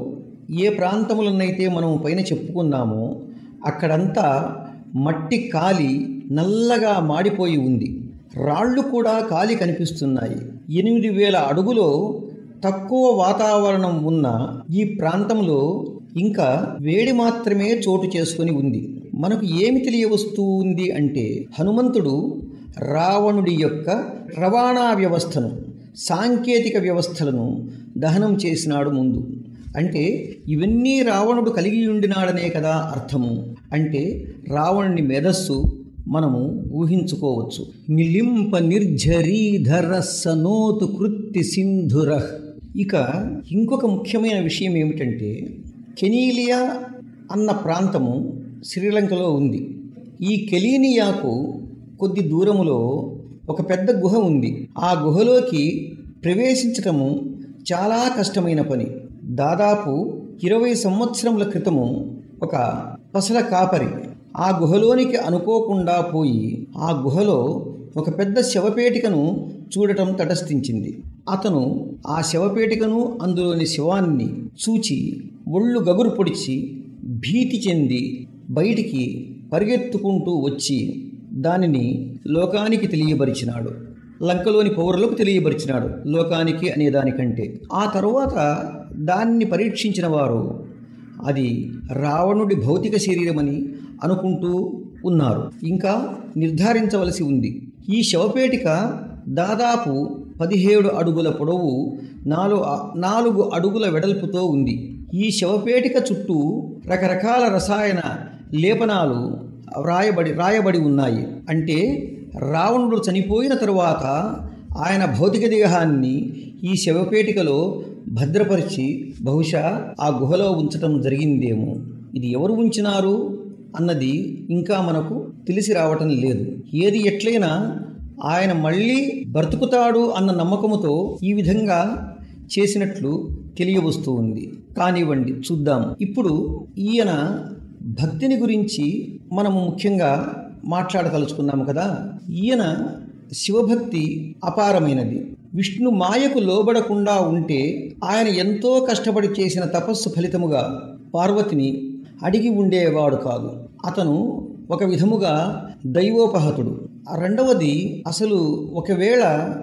ఏ ప్రాంతములనైతే మనం పైన చెప్పుకున్నామో అక్కడంతా మట్టి కాలి నల్లగా మాడిపోయి ఉంది. రాళ్ళు కూడా కాలి కనిపిస్తున్నాయి. 8,000 అడుగులో తక్కువ వాతావరణం ఉన్న ఈ ప్రాంతంలో ఇంకా వేడి మాత్రమే చోటు చేసుకొని ఉంది. మనకు ఏమి తెలియవస్తూ ఉంది అంటే హనుమంతుడు రావణుడి యొక్క రవాణా వ్యవస్థను, సాంకేతిక వ్యవస్థలను దహనం చేసినాడు ముందు. అంటే ఇవన్నీ రావణుడు కలిగి ఉండినాడనే కదా అర్థము. అంటే రావణుని మేధస్సు మనము ఊహించుకోవచ్చు. నిలింప నిర్ఝరీధర సనోతు కృత్తి సింధుర. ఇక ఇంకొక ముఖ్యమైన విషయం ఏమిటంటే కెనీలియా అన్న ప్రాంతము శ్రీలంకలో ఉంది. ఈ కెలీనియాకు కొద్ది దూరములో ఒక పెద్ద గుహ ఉంది. ఆ గుహలోకి ప్రవేశించటము చాలా కష్టమైన పని. దాదాపు 20 సంవత్సరముల క్రితము ఒక పసల కాపరి ఆ గుహలోనికి అనుకోకుండా పోయి ఆ గుహలో ఒక పెద్ద శవపేటికను చూడటం తటస్థించింది. అతను ఆ శవపేటికను, అందులోని శవాన్ని చూచి ఒళ్ళు గగురు పొడిచి భీతి చెంది బయటికి పరిగెత్తుకుంటూ వచ్చి దానిని లోకానికి తెలియబరిచినాడు. లంకలోని పౌరులకు తెలియబరిచినాడు, లోకానికి అనేదానికంటే. ఆ తరువాత దాన్ని పరీక్షించిన వారు అది రావణుడి భౌతిక శరీరమని అనుకుంటూ ఉన్నారు. ఇంకా నిర్ధారించవలసి ఉంది. ఈ శవపేటిక దాదాపు 17 అడుగుల పొడవు, 4 అడుగుల వెడల్పుతో ఉంది. ఈ శవపేటిక చుట్టూ రకరకాల రసాయన లేపనాలు రాయబడి ఉన్నాయి. అంటే రావణుడు చనిపోయిన తరువాత ఆయన భౌతిక దేహాన్ని ఈ శవపేటికలో భద్రపరిచి బహుశా ఆ గుహలో ఉంచటం జరిగిందేమో. ఇది ఎవరు ఉంచినారు అన్నది ఇంకా మనకు తెలిసి రావటం లేదు. ఏది ఎట్లయినా ఆయన మళ్ళీ బ్రతుకుతాడు అన్న నమ్మకముతో ఈ విధంగా చేసినట్లు తెలియవస్తూ ఉంది. కానివ్వండి, చూద్దాం. ఇప్పుడు ఈయన భక్తిని గురించి మనము ముఖ్యంగా మాట్లాడదలుచుకున్నాము కదా. ఈయన శివభక్తి అపారమైనది. విష్ణు మాయకు లోబడకుండా ఉంటే ఆయన ఎంతో కష్టపడి చేసిన తపస్సు ఫలితముగా పార్వతిని అడిగి ఉండేవాడు కాదు. అతను ఒక విధముగా దైవోపహతుడు. రెండవది, అసలు ఒకవేళ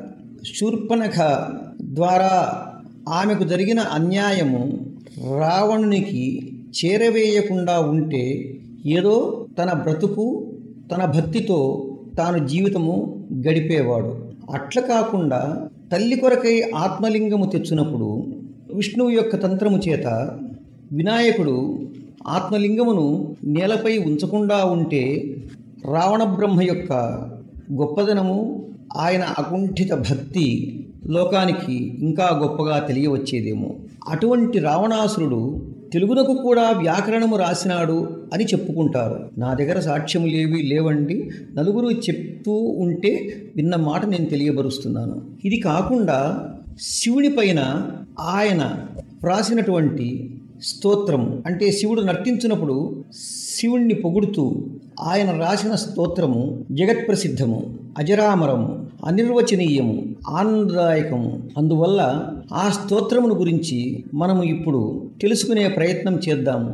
శూర్పణఖ ద్వారా ఆమెకు జరిగిన అన్యాయము రావణునికి చేరవేయకుండా ఉంటే ఏదో తన బ్రతుకు, తన భక్తితో తాను జీవితము గడిపేవాడు. అట్ల కాకుండా తల్లి కొరకై ఆత్మలింగము తెచ్చినప్పుడు విష్ణువు యొక్క తంత్రము చేత వినాయకుడు ఆత్మలింగమును నేలపై ఉంచకుండా ఉంటే రావణ బ్రహ్మ యొక్క గొప్పదనము, ఆయన అకుంఠిత భక్తి లోకానికి ఇంకా గొప్పగా తెలియవచ్చేదేమో. అటువంటి రావణాసురుడు తెలుగునకు కూడా వ్యాకరణము రాసినాడు అని చెప్పుకుంటారు. నా దగ్గర సాక్ష్యములేవి లేవండి, నలుగురు చెప్తూ ఉంటే విన్న మాట నేను తెలియబరుస్తున్నాను. ఇది కాకుండా శివుని పైన ఆయన వ్రాసినటువంటి స్తోత్రము, అంటే శివుడు నర్తించినప్పుడు శివుణ్ణి పొగుడుతూ ఆయన రాసిన స్తోత్రము జగత్ప్రసిద్ధము, అజరామరము, అనిర్వచనీయము, ఆనందదాయకము. అందువల్ల ఆ స్తోత్రమును గురించి మనము ఇప్పుడు తెలుసుకునే ప్రయత్నం చేద్దాము.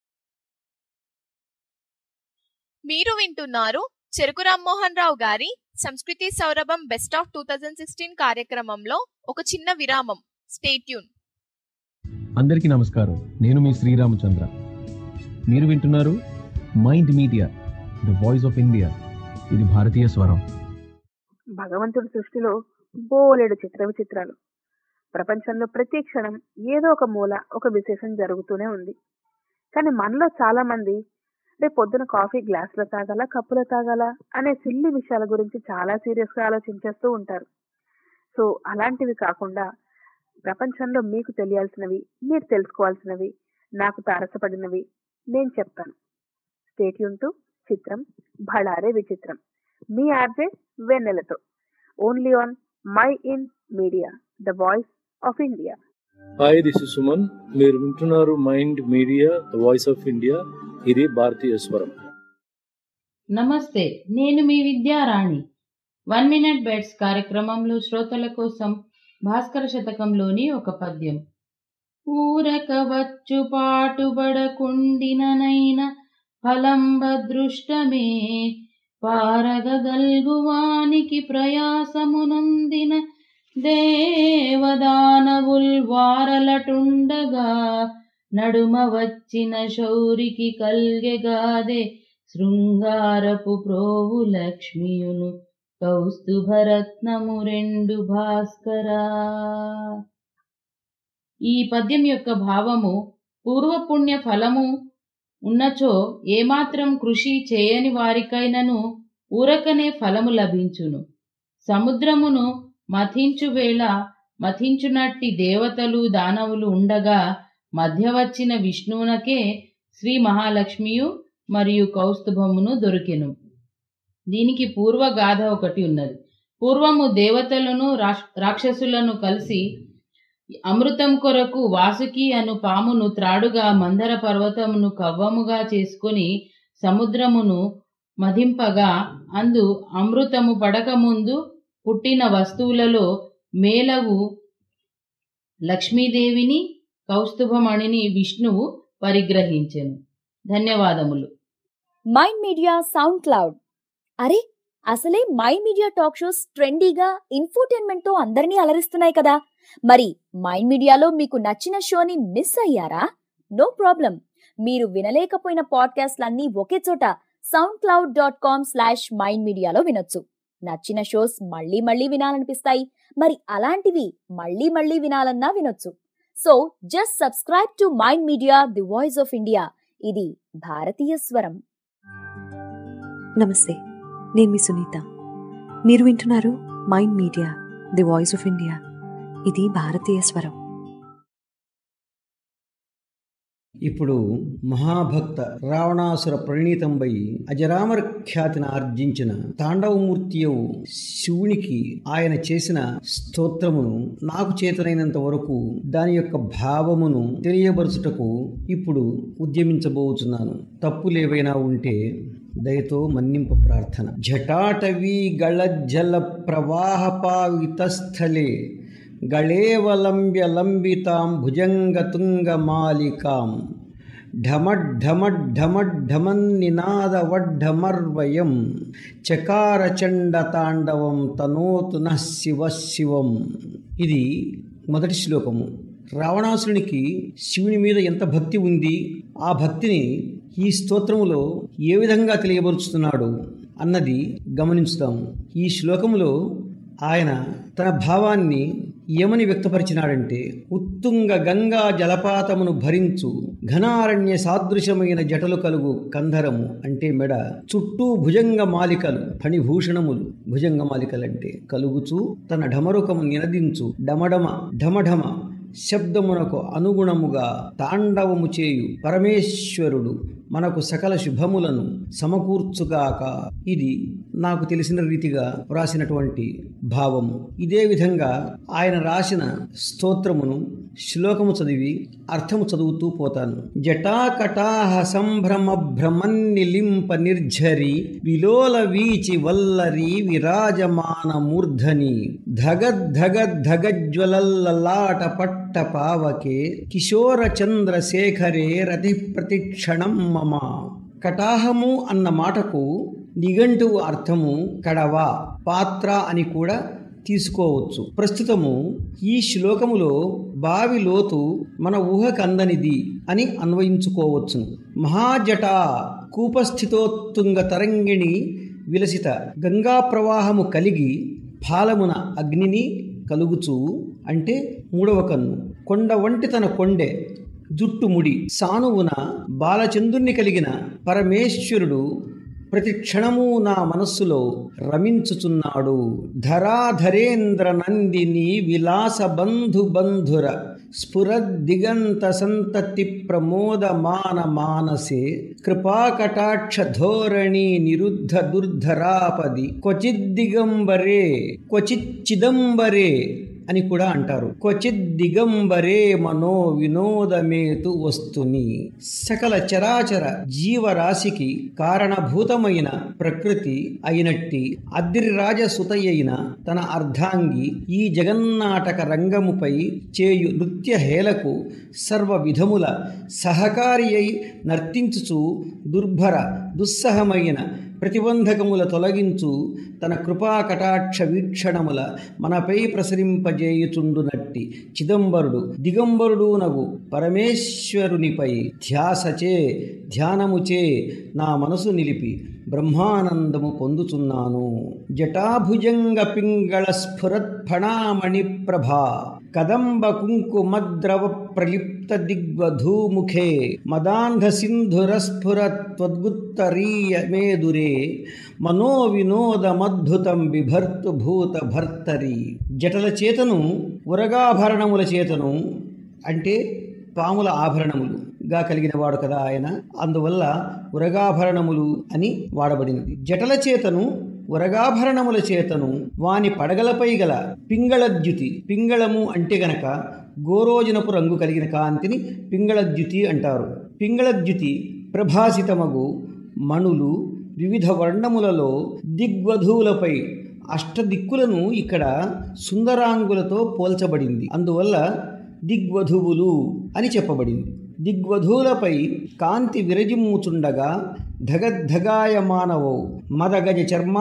మీరు వింటున్నారు చెరుకు రామ్మోహన్ రావు గారి సంస్కృతి సౌరభం బెస్ట్ ఆఫ్ 2016 కార్యక్రమంలో ఒక చిన్న విరామం. Stay tune. అందరికీ నమస్కారం. నేను మీ శ్రీరామచంద్ర. మీరు వింటున్నారు mind media, the voice of India. ఇది భారతీయ స్వరం. భగవంతుడి సృష్టిలో బోలెడు చిత్రాలు. ప్రపంచంలో ప్రతి క్షణం ఏదో ఒక మూల ఒక విశేషం జరుగుతూనే ఉంది. కానీ మనలో చాలా మంది రేపు పొద్దున కాఫీ గ్లాసులో తాగాల, కప్పులో తాగాల అనే సిల్లి విషయాల గురించి చాలా సీరియస్గా ఆలోచించేస్తూ ఉంటారు. సో అలాంటివి కాకుండా ప్రపంచంలో మీకు తెలియాల్సినవి, మీరు తెలుసుకోవాల్సినవి, నాకు తారసపడినవి నేను చెప్తాను. స్టే ట్యూన్ టు చిత్రం భళారే విచిత్రం, మీ ఆర్జే వెన్నెలతో, only on mind media, the voice of India. Hi, this is Suman. మీరు వింటున్నారు mind media, the voice of India. ఇది భారతీయ స్వరం. నమస్తే, నేను మీ విద్యారాణి. 1 మినిట్ బెట్స్ కార్యక్రమంలో శ్రోతల కోసం భాస్కర శతకంలోని ఒక పద్యం. ఊరక వచ్చు పాటుబడకుండిననైన ఫలంబ దృష్టమే పారగగల్గువానికి ప్రయాసమునందిన దేవదానవుల్ వారలటుండగా నడుమ వచ్చిన శౌరికి కల్గెగాదే శృంగారపు ప్రోవు లక్ష్మియును కౌస్తుభరత్నము రెండు భాస్కరా. ఈ పద్యం యొక్క భావము పూర్వపుణ్య ఫలము ఉన్నచో ఏమాత్రం కృషి చేయని వారికైనను ఊరకనే ఫలము లభించును. సముద్రమును మథించు వేళ మథించునట్టి దేవతలు దానవులు ఉండగా మధ్య వచ్చిన విష్ణువునకే శ్రీ మహాలక్ష్మియు మరియు కౌస్తుభమును దొరికెను. దీనికి పూర్వగాథ ఒకటి ఉన్నది. పూర్వము దేవతలను రాక్షసులను కలిసి అమృతం కొరకు వాసుకి అను పామును త్రాడుగా మందర పర్వతమును కవ్వముగా చేసుకుని సముద్రమును మధింపగా అందు అమృతము పడకముందు పుట్టిన వస్తువులలో మేలవు లక్ష్మీదేవిని కౌస్తుభమణిని విష్ణువు పరిగ్రహించెను. ధన్యవాదములు. Mind media SoundCloud. అరే, అసలే మైండ్ మీడియా టాక్ షోస్ ట్రెండీగా ఇన్ఫోటైన్మెంట్ తో అందరినీ అలరిస్తున్నాయి కదా. మరి మైండ్ మీడియాలో మీకు నచ్చిన షోని మిస్ అయ్యారా? No problem. మీరు వినలేకపోయిన పాడ్కాస్ట్లన్నీ ఒకే చోట soundcloud.com/mindmedia వినొచ్చు. నచ్చిన షోస్ మళ్ళీ మళ్ళీ వినాలనిపిస్తాయి. మరి అలాంటివి మళ్ళీ మళ్ళీ వినాలన్నా వినొచ్చు. So just subscribe to mind media the voice of India. ఇది భారతీయ స్వరం. నమస్తే, నేను మీ సునీత. మీరు వింటున్నారు mind media the voice of India. ఇది భారతీయ స్వరం. ఇప్పుడు మహాభక్త రావణాసుర ప్రణీతంపై అజరామర ఖ్యాతిని ఆర్జించిన తాండవమూర్తియవు శివునికి ఆయన చేసిన స్తోత్రమును నాకు చేతనైనంత వరకు దాని యొక్క భావమును తెలియబరుచుటకు ఇప్పుడు ఉద్యమించబోతున్నాను. తప్పులేవైనా ఉంటే దయతో మన్నింప ప్రార్థన. జటాటవీ గళజ్జల ప్రవాహపావితస్థలే గళేవలంబ్య లంబితాం భుజంగతుంగమాలికాం ఢమఢమఢమఢమన్నినాదవడ్ఢమర్వయం చకారచండ తాండవం తనోతు నః శివ శివం. ఇది మొదటి శ్లోకము. రావణాసురునికి శివుని మీద ఎంత భక్తి ఉంది, ఆ భక్తిని ఈ స్తోత్రములో ఏ విధంగా తెలియబరుచుతున్నాడు అన్నది గమనించుతాము. ఈ శ్లోకములో ఆయన తన భావాన్ని ఏమని వ్యక్తపరిచినాడంటే, ఉత్తుంగ గంగా జలపాతమును భరించు ఘనారణ్య సాదృశమైన జటలు కలుగు కంధరము అంటే మెడ, చుట్టూ భుజంగ మాలికలు ఫణిభూషణములు. భుజంగ మాలికలంటే కలుగుచూ తన ఢమరుకము నినదించు డమడమ ఢమఢమ శబ్దమునకు అనుగుణముగా తాండవము చేయు పరమేశ్వరుడు మనకు సకల శుభములను సమకూర్చుగాక. ఇది నాకు తెలిసిన రీతిగా వ్రాసినటువంటి భావము. ఇదే విధంగా ఆయన రాసిన స్తోత్రమును శ్లోకము చదివి అర్థము చదువుతూ పోతాను. జటాకటాహ సంభ్రమ భ్రమన్నిలింప నిర్ఝరి విలోల వీచి వల్లరి విరాజమాన మూర్ధని ధగద్ధగద్ధగజ్వలల్లలాట పట్ట పావకే కిశోర చంద్రశేఖరే రతి ప్రతిక్షణం మమ. కటాహము అన్న మాటకు నిఘంటువు అర్థము కడవ, పాత్ర అని కూడా తీసుకోవచ్చు. ప్రస్తుతము ఈ శ్లోకములో బావి లోతు మన ఊహకందనిది అని అన్వయించుకోవచ్చును. మహాజట కూపస్థితోత్తుంగ తరంగిణి విలసిత గంగా ప్రవాహము కలిగి ఫాలమున అగ్నిని కలుగుచూ అంటే మూడవ కన్ను, కొండ వంటి తన కొండె జుట్టుముడి సానువున బాలచంద్రుని కలిగిన పరమేశ్వరుడు ప్రతి క్షణము నా మనస్సులో రమించుచున్నాడు. ధరాధరేంద్ర నందిని విలాస బంధు బంధుర స్ఫురద్దిగంత సంతతి ప్రమోదమాన మానసే కృపాకటాక్ష ధోరణి నిరుద్ధ దుర్ధరాపది క్వచిద్దిగంబరే క్వచిచ్చిదంబరే అని కూడా అంటారు. క్వచిద్ దిగంబరే మనో వినోదమేతు వస్తుని. సకల చరాచర జీవరాశికి కారణభూతమైన ప్రకృతి అయినట్టి అద్రిరాజసుతయైన తన అర్ధాంగి ఈ జగన్నాటక రంగముపై చేయు నృత్య హేలకు సర్వ విధముల సహకారి అయి నర్తించుచు దుర్భర దుస్సహమైన ప్రతిబంధకముల తొలగించు తన కృపా కటాక్ష వీక్షణముల మనపై ప్రసరింపజేయుచుండునట్టి చిదంబరుడు దిగంబరుడు నగు పరమేశ్వరునిపై ధ్యానముచే నా మనసు నిలిపి బ్రహ్మానందము పొందుచున్నాను. జటాభుజంగ పింగళ స్ఫురత్ఫణామణి ప్రభా కదంబ కుంకుమద్రవ ప్రలిప్త దిగ్వధూముఖే మదాంధ సింధురస్ఫురత్వద్గుత్తరీయ మేదురే మనో వినోదమద్భుతం బిభర్తు భూత భర్తరి. జటల చేతను ఉరగాభరణముల చేతను అంటే పాముల ఆభరణములుగా కలిగిన వాడు కదా ఆయన, అందువల్ల ఉరగాభరణములు అని వాడబడినది. జటల చేతను ఉరగాభరణముల చేతను వాని పడగలపై గల పింగళద్యుతి, పింగళము అంటే గనక గోరోజనపు రంగు కలిగిన కాంతిని పింగళద్యుతి అంటారు. పింగళద్యుతి ప్రభాసితమగు మణులు వివిధ వర్ణములలో దిగ్వధువులపై అష్టదిక్కులను ఇక్కడ సుందరాంగులతో పోల్చబడింది. అందువల్ల దిగ్వధువులు అని చెప్పబడింది. దిగ్వధువులపై కాంతి విరజిమ్ముచుండగా ధగద్ధగాయమానవో మదగజ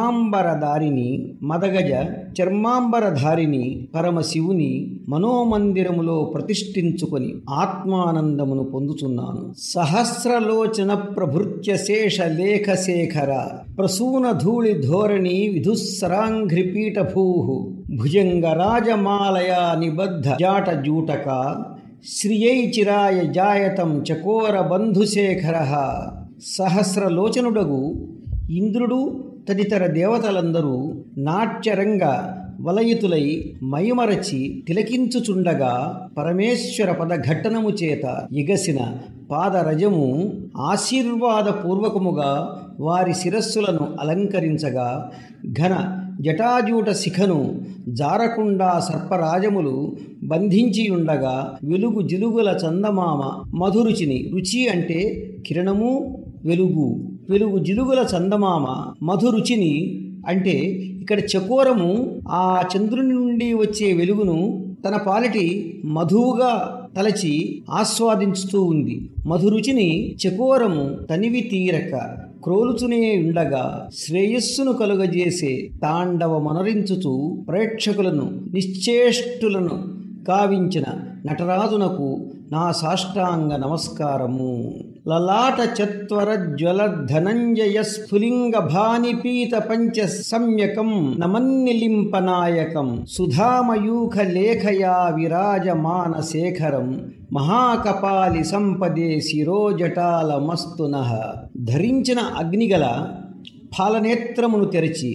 చర్మాంబరధారిని పరమశివుని మనోమందిరములో ప్రతిష్ఠించుకొని ఆత్మానందమును పొందుచున్నాను. సహస్రలోచన ప్రభృత్య శేష లేఖ శేఖర ప్రసూన ధూళి ధోరణి విధుస్సరాంఘ్రిపీఠభూ భుజంగ రాజమాలయ నిబద్ధ జాట జూటక శ్రియై చిరాయ జాయతం చకోర బంధుశేఖర. సహస్రలోచనుడగు ఇంద్రుడు తదితర దేవతలందరూ నాట్యరంగ వలయితులై మైమరచి తిలకించుచుండగా పరమేశ్వర పదఘట్టనము చేత ఎగసిన పాదరజము ఆశీర్వాదపూర్వకముగా వారి శిరస్సులను అలంకరించగా ఘన జటాజూట శిఖను జారకుండా సర్పరాజములు బంధించియుండగా వెలుగు జిలుగుల చందమామ మధురుచిని, రుచి అంటే కిరణము వెలుగు, వెలుగు జిలుగుల చందమామ మధురుచిని అంటే ఇక్కడ చకోరము ఆ చంద్రుని నుండి వచ్చే వెలుగును తన పాలిటి మధువుగా తలచి ఆస్వాదించుతూ ఉంది. మధురుచిని చకోరము తనివి తీరక క్రోలుచునే ఉండగా శ్రేయస్సును కలుగజేసే తాండవమనరించుచు ప్రేక్షకులను నిశ్చేష్టులను కావించిన నటరాజునకు నా సాష్టాంగ నమస్కారము. లలాట చత్వర జ్వల ధనంజయ స్ఫులింగ భానిపీత పంచ సమ్యకం నమన్నిలింపనాయకం సుధామయూఖ లేఖయా విరాజమాన శేఖరం మహాకపాలి సంపదే శిరోజటాల మస్తునః. ధరించిన అగ్నిగల ఫాలనేత్రమును తెరచి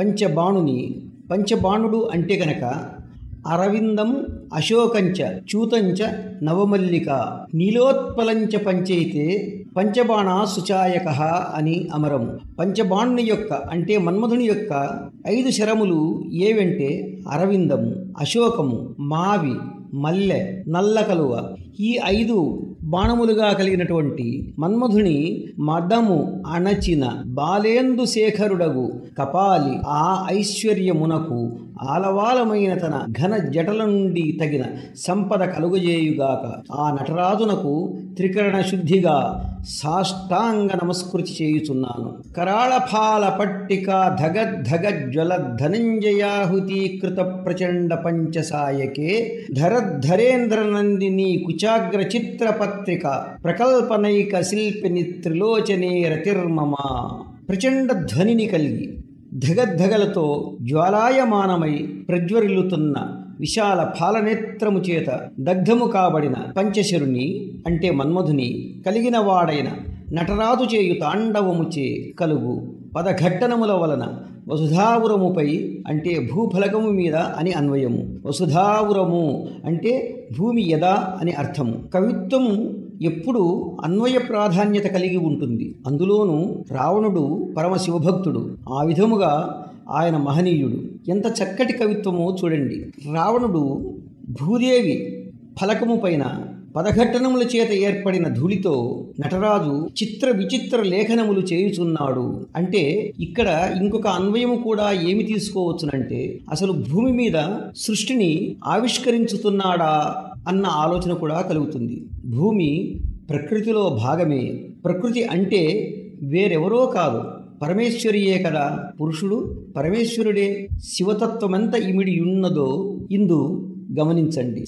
పంచబాణుడు అంటే గనక అరవిందం అశోకంచ చూతంచ నవమల్లిక నీలోత్పలంచ పంచైతే పంచబాణ సుచాయక అని అమరము. పంచబాణుని యొక్క అంటే మన్మధుని యొక్క 5 శరములు ఏవంటే అరవిందము, అశోకము, మావి, మల్లె, నల్ల కలువ. ఈ 5 బాణములుగా కలిగినటువంటి మన్మధుని మదము అణచిన బాలేందు శేఖరుడగు కపాలి ఆ ఐశ్వర్యమునకు ఆలవాలమైన తన ఘన జటల నుండి తగిన సంపద కలుగజేయుగాక. ఆ నటరాజునకు త్రికరణ శుద్ధిగా సాష్టాంగ నమస్కృతి చేయుచున్నాను. కరాళఫాల పట్టిక ధగద్ధగ జ్వల ధనంజయాహుతీకృత ప్రచండ పంచసాయకే ధరద్ధరేంద్ర నందిని కుచాగ్ర చిత్రపత్రిక ప్రకల్పనైక శిల్పిని త్రిలోచనే రతిర్మమ. ప్రచండ ధ్వనిని కలిగి ధగద్ధగలతో జ్వాలాయమానమై ప్రజ్వరిల్లుతున్న విశాల ఫాలనేత్రము చేత దగ్ధము కాబడిన పంచశరుని అంటే మన్మధుని కలిగిన వాడైన నటరాజు చేయు తాండవముచే కలుగు పదఘట్టనముల వలన వసుధావురముపై అంటే భూఫలకము మీద అని అన్వయము. వసుధావురము అంటే భూమి యదా అని అర్థము. కవిత్వము ఎప్పుడు అన్వయ ప్రాధాన్యత కలిగి ఉంటుంది. అందులోనూ రావణుడు పరమశివభక్తుడు. ఆ విధముగా ఆయన మహనీయుడు. ఎంత చక్కటి కవిత్వమో చూడండి. రావణుడు భూదేవి ఫలకము పైన పదఘట్టనముల చేత ఏర్పడిన ధూళితో నటరాజు చిత్ర విచిత్ర లేఖనములు చేయుచున్నాడు అంటే ఇక్కడ ఇంకొక అన్వయము కూడా ఏమి తీసుకోవచ్చునంటే అసలు భూమి మీద సృష్టిని ఆవిష్కరించుతున్నాడా అన్న ఆలోచన కూడా కలుగుతుంది. భూమి ప్రకృతిలో భాగమే. ప్రకృతి అంటే వేరెవరో కాదు, పరమేశ్వరియే కదా. పురుషుడు పరమేశ్వరుడే. శివతత్వమెంత ఇమిడి ఉన్నదో ఇందు గమనించండి.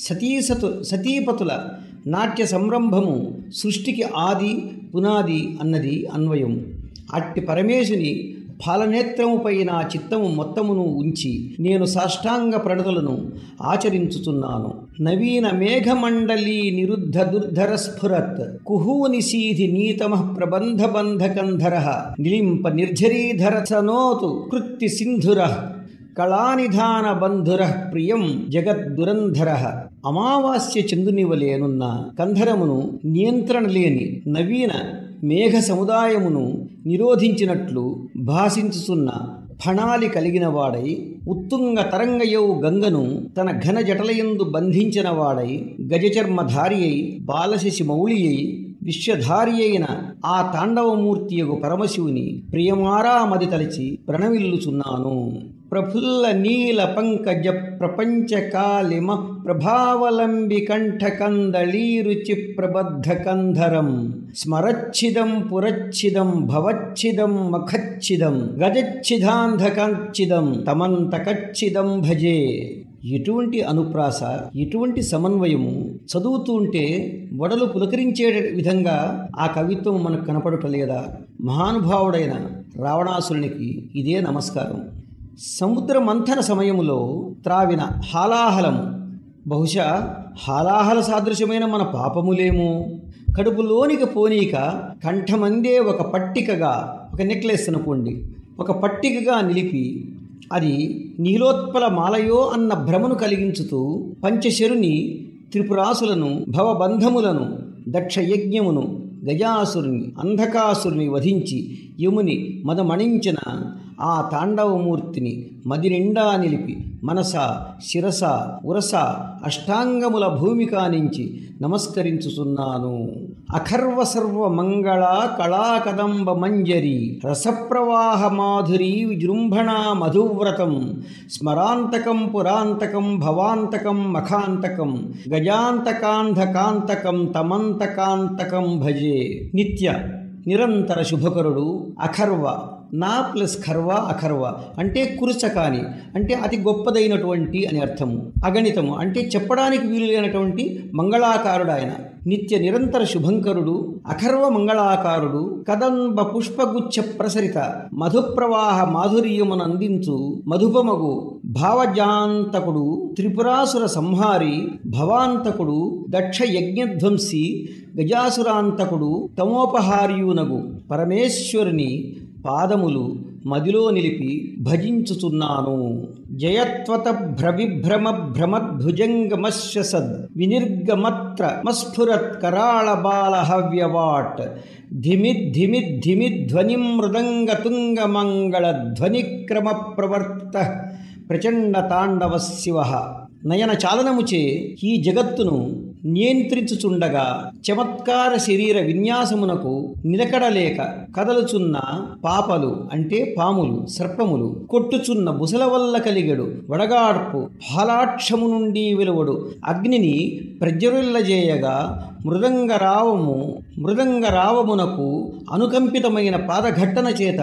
సతీపతుల నాట్య సంరంభము సృష్టికి ఆది పునాది అన్నది అన్వయం. అట్టి పరమేశుని ఫాలనేత్రముపై నా చిత్తము మొత్తమును ఉంచి నేను సాష్టాంగ ప్రణతులను ఆచరించుతున్నాను. నవీన మేఘమండలీ నిరుద్ధ దుర్ధర స్ఫురత్ కుహూనిశీధి నీతమ ప్రబంధ బంధకంధర నిలింప నిర్జరీధర సనోతు కృత్తి సింధుర కళానిధాన బంధుర ప్రియం జగద్దురంధర. అమావాస్య చందునివలేనున్న కంధరమును నియంత్రణ లేని నవీన మేఘ సముదాయమును నిరోధించినట్లు భాషించుచున్న ఫణాలి కలిగిన వాడై ఉత్తుంగ తరంగయౌ గంగను తన ఘన జటలయందు బంధించిన వాడై గజచర్మధారి అయి బాలశశి మౌళి అయి విశ్వధారి అయిన ఆ తాండవమూర్తియగు పరమశివుని ప్రియమారా మది తలచి ప్రణవిల్లుచున్నాను. ప్రఫుల్ల నీల పంకజ ప్రపంచకాలిమ ప్రభావలంబి కంఠకందళీరుచి ప్రబద్ధ కంధరం స్మరచ్చిదం పురచ్చిదం భవచ్చిదం మఖచ్చిదం గజచ్చిదాంధకచ్చిదం తమంతకచ్చిదం భజే. ఎటువంటి అనుప్రాస, ఎటువంటి సమన్వయము! చదువుతూ ఉంటే వడలు పులకరించే విధంగా ఆ కవిత్వం మనకు కనపడటలేదా? మహానుభావుడైన రావణాసురునికి ఇదే నమస్కారం. సముద్ర మంథన సమయములో త్రావిన హాలాహలము బహుశా హాలాహల సాదృశ్యమైన మన పాపములేమో. కడుపులోనికి పోనీక కంఠమందే ఒక పట్టికగా, ఒక నెక్లెస్ అనుకోండి, ఒక పట్టికగా నిలిపి అది నీలోత్పల మాలయో అన్న భ్రమను కలిగించుతూ పంచశరుని త్రిపురాసులను భవబంధములను దక్షయజ్ఞమును గజాసురుని అంధకాసురుని వధించి యముని మదమణించిన ఆ తాండవమూర్తిని మది నిండా నిలిపి మనస శిరస ఉరస అష్టాంగముల భూమిక నుంచి నమస్కరించుచున్నాను. అఖర్వ సర్వ మంగళ కళాకదంబ మంజరి రసప్రవాహ మాధురీ విజృంభణా మధువ్రతం స్మరాంతకం పురాంతకం భవాంతకం మఖాంతకం గజాంతకాంధకాంతకం తమంతకాంతకం భజే. నిత్య నిరంతర శుభకరుడు అఖర్వ, నా ప్లస్ ఖర్వ అఖర్వ అంటే కురుచకాని అంటే అతి గొప్పదైనటువంటి అని అర్థము. అగణితము అంటే చెప్పడానికి వీలు లేనటువంటి మంగళాకారుడు ఆయన. నిత్య నిరంతర శుభంకరుడు అఖర్వ మంగళాకారుడు కదంబ పుష్పగుచ్చ ప్రసరిత మధుప్రవాహ మాధుర్యమును అందించు మధుపమగు భావజాంతకుడు త్రిపురాసుర సంహారి భవాంతకుడు దక్ష యజ్ఞధ్వంసి గజాసురాంతకుడు తమోపహార్యునగు పరమేశ్వరుని పాదములు మదిలో నిలిపి భజించుచున్నాను. జయత్వత భ్రవిభ్రమ భ్రమద్భుజంగమశ్వసద్ వినిర్గమత్ర మస్ఫురత్ కరాళ బాల హవ్యవాట్ ధిమిధ్వని మృదంగతుంగ మంగళ ధ్వనిక్రమ ప్రవర్త ప్రచండ తాండవ శివ. నయన చాలనముచే ఈ జగత్తును నియంత్రించుచుండగా చమత్కార శరీర విన్యాసమునకు నిలకడలేక కదలుచున్న పాపలు అంటే పాములు సర్పములు కొట్టుచున్న బుసల వల్ల కలిగడు వడగాడ్పు ఫాలాక్షము నుండి వెలువడు అగ్నిని ప్రజ్వరిల్లజేయగా మృదంగరావమునకు అనుకంపితమైన పాదఘట్టన చేత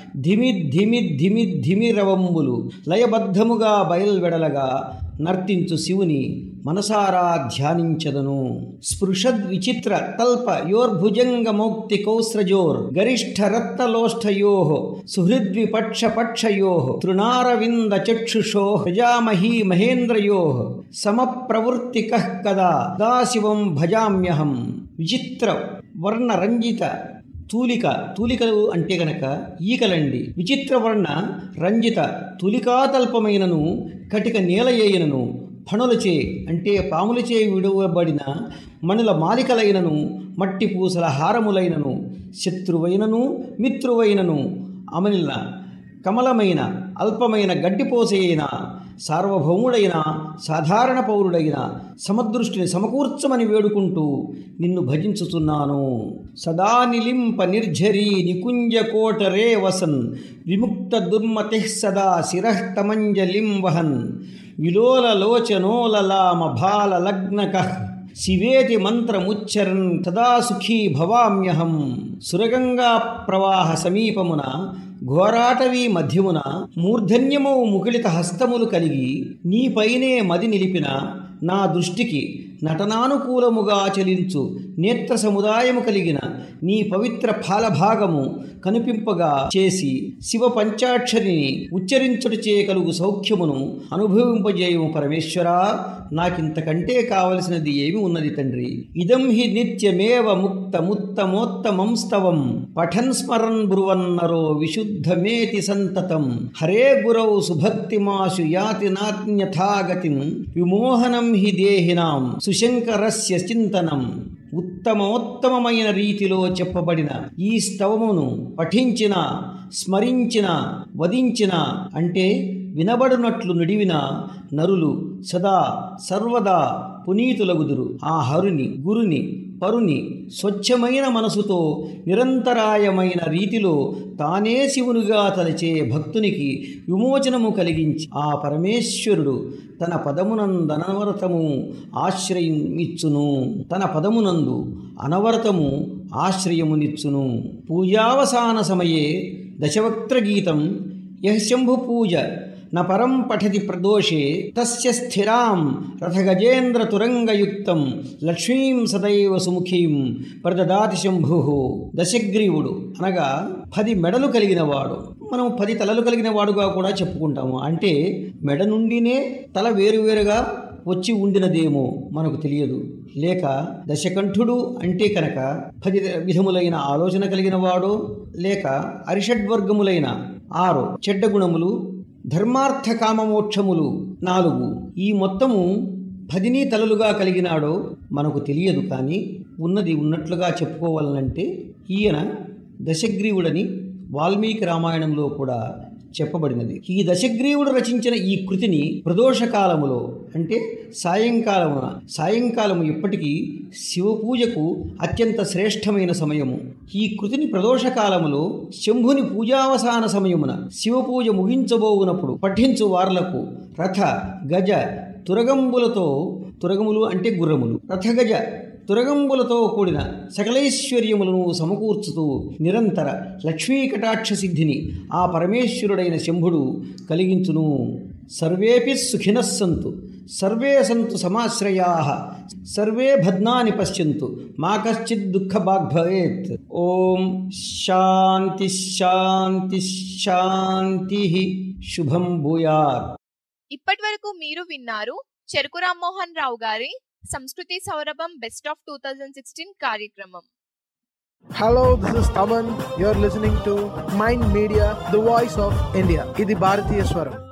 ధిమిరవంబులు లయబద్ధముగా బయల్వెడలగా నర్తించు శివుని మనసారా ధ్యానించదను. స్పృశద్ విచిత్ర తల్ప యోర్భుజంగమౌక్తి కౌస్రజోర్ గరిష్ఠ రత్నలోష్ఠయో సుహృద్విపక్షపక్షయో తృణారవింద చక్షుషో ప్రజామహీ మహేంద్రయో సమప్రవృత్తికః కదా దాశివం భజామ్యహం. విచిత్ర వర్ణరంజిత తూలికలు అంటే గనక ఈకలండి. విచిత్రవర్ణ రంజిత తులికాతల్పమైనను కటిక నేలయేయనను ఫణులచే అంటే పాములచే విడువబడిన మణుల మాలికలైనను మట్టి పూసల హారములైనను శత్రువైనను మిత్రువైనను అమలిన కమలమైన అల్పమైన గడ్డిపోస అయిన సార్వభౌముడైన సాధారణ పౌరుడైన సమదృష్టిని సమకూర్చమని వేడుకుంటూ నిన్ను భజించుతున్నాను. సదా నిలింప నిర్ఝరీ నికుంజ కోటరే వసన్ విముక్త దుర్మతి సదా శిరస్తమంజలిం వహన్ విలోల లోచనోలలామ బాల లగ్నక శివేతి మంత్రముచ్చరన్ సదా సుఖీ భవామ్యహం. సురగంగా ప్రవాహ సమీపమున ఘోరాటవీ మధ్యమున మూర్ధన్యమౌ ముకుళిత హస్తములు కలిగి నీపైనే మది నిలిపిన నా దృష్టికి నటనానుకూలముగా చలించు నేత్ర సముదాయము కలిగిన నీ పవిత్ర ఫాలభాగము కనిపింపగా చేసి శివ పంచాక్షరిని ఉచ్చరించుటచే కలుగు సౌఖ్యమును అనుభవింపజేయము పరమేశ్వరా. నాకింతకంటే కావలసినది ఏమి ఉన్నది తండ్రి. ఇదం హి నిత్యమేవ ముక్తముత్తమోత్తమంస్తవం పఠన్ స్మరన్ బ్రువన్నరో విశుద్ధమేతి సంతతం. హరే గురౌ సుభక్తిమాశు యాతి నాత్న్యథాగతిం విమోహనం హి దేహినాం సుశంకరస్య చింతనం. ఉత్తమోత్తమమైన రీతిలో చెప్పబడిన ఈ స్తవమును పఠించిన, స్మరించిన, వదించిన అంటే వినబడునట్లు నుడివిన నరులు సదా సర్వదా పునీతులగుదురు. ఆ హరుని, గురుని, పరుని స్వచ్ఛమైన మనసుతో నిరంతరాయమైన రీతిలో తానే శివునిగా తలచే భక్తునికి విమోచనము కలిగించి ఆ పరమేశ్వరుడు తన పదమునందు అనవరతము ఆశ్రయమిచ్చును. తన పదమునందు అనవరతము ఆశ్రయమునిచ్చును. పూజావసాన సమయే దశవక్త్రగీతం యః శంభు పూజ న పరం పఠతి ప్రదోషే తస్య స్థిరాం రథగజేంద్ర తురంగయుక్తం లక్ష్మీం సదైవ సుముఖీం ప్రదదాతి శంభు. దశగ్రీవుడు అనగా 10 మెడలు కలిగినవాడు. మనం 10 తలలు కలిగిన వాడుగా కూడా చెప్పుకుంటాము. అంటే మెడ నుండినే తల వేరువేరుగా వచ్చి ఉండినదేమో మనకు తెలియదు. లేక దశకంఠుడు అంటే కనుక 10 విధములైన ఆలోచన కలిగిన వాడు, లేక అరిషడ్వర్గములైన 6 చెడ్డ గుణములు, ధర్మార్థ కామమోక్షములు 4, ఈ మొత్తము 10 తలలుగా కలిగినాడో మనకు తెలియదు. కానీ ఉన్నది ఉన్నట్లుగా చెప్పుకోవాలనంటే ఈయన దశగ్రీవుడని వాల్మీకి రామాయణంలో కూడా చెప్పబడినది. ఈ దశగ్రీవుడు రచించిన ఈ కృతిని ప్రదోషకాలములో అంటే సాయంకాలము ఇప్పటికీ శివపూజకు అత్యంత శ్రేష్టమైన సమయము. ఈ కృతిని ప్రదోషకాలములో శంభుని పూజావసాన సమయమున శివపూజ ముగించబోవునప్పుడు పఠించు వార్లకు రథ గజ తురగంబులతో, తురగములు అంటే గుర్రములు, రథగజ తురగంబులతో కూడిన సకలైశ్వర్యములను సమకూర్చుతూ నిరంతర లక్ష్మీకటాక్ష సిద్ధిని ఆ పరమేశ్వరుడైన శంభుడు కలిగించును. సర్వేపి సుఖినః సంతు సర్వే సంతు సమాశ్రయాః సర్వే భద్నాని పశ్యంతు మా కశ్చిద్ దుఃఖభాగ్ భవేత్. ఓం శాంతి శాంతి శాంతి. శుభం భూయాత్. ఇప్పటి వరకు మీరు విన్నారు చెరుకు రామ్మోహన్ రావు గారి సంస్కృతి సౌరభం బెస్ట్ ఆఫ్ 2016 కార్యక్రమం. Hello, this is Taman. You're listening to Mind Media, the voice of India. ఇది భారతీయ స్వరం.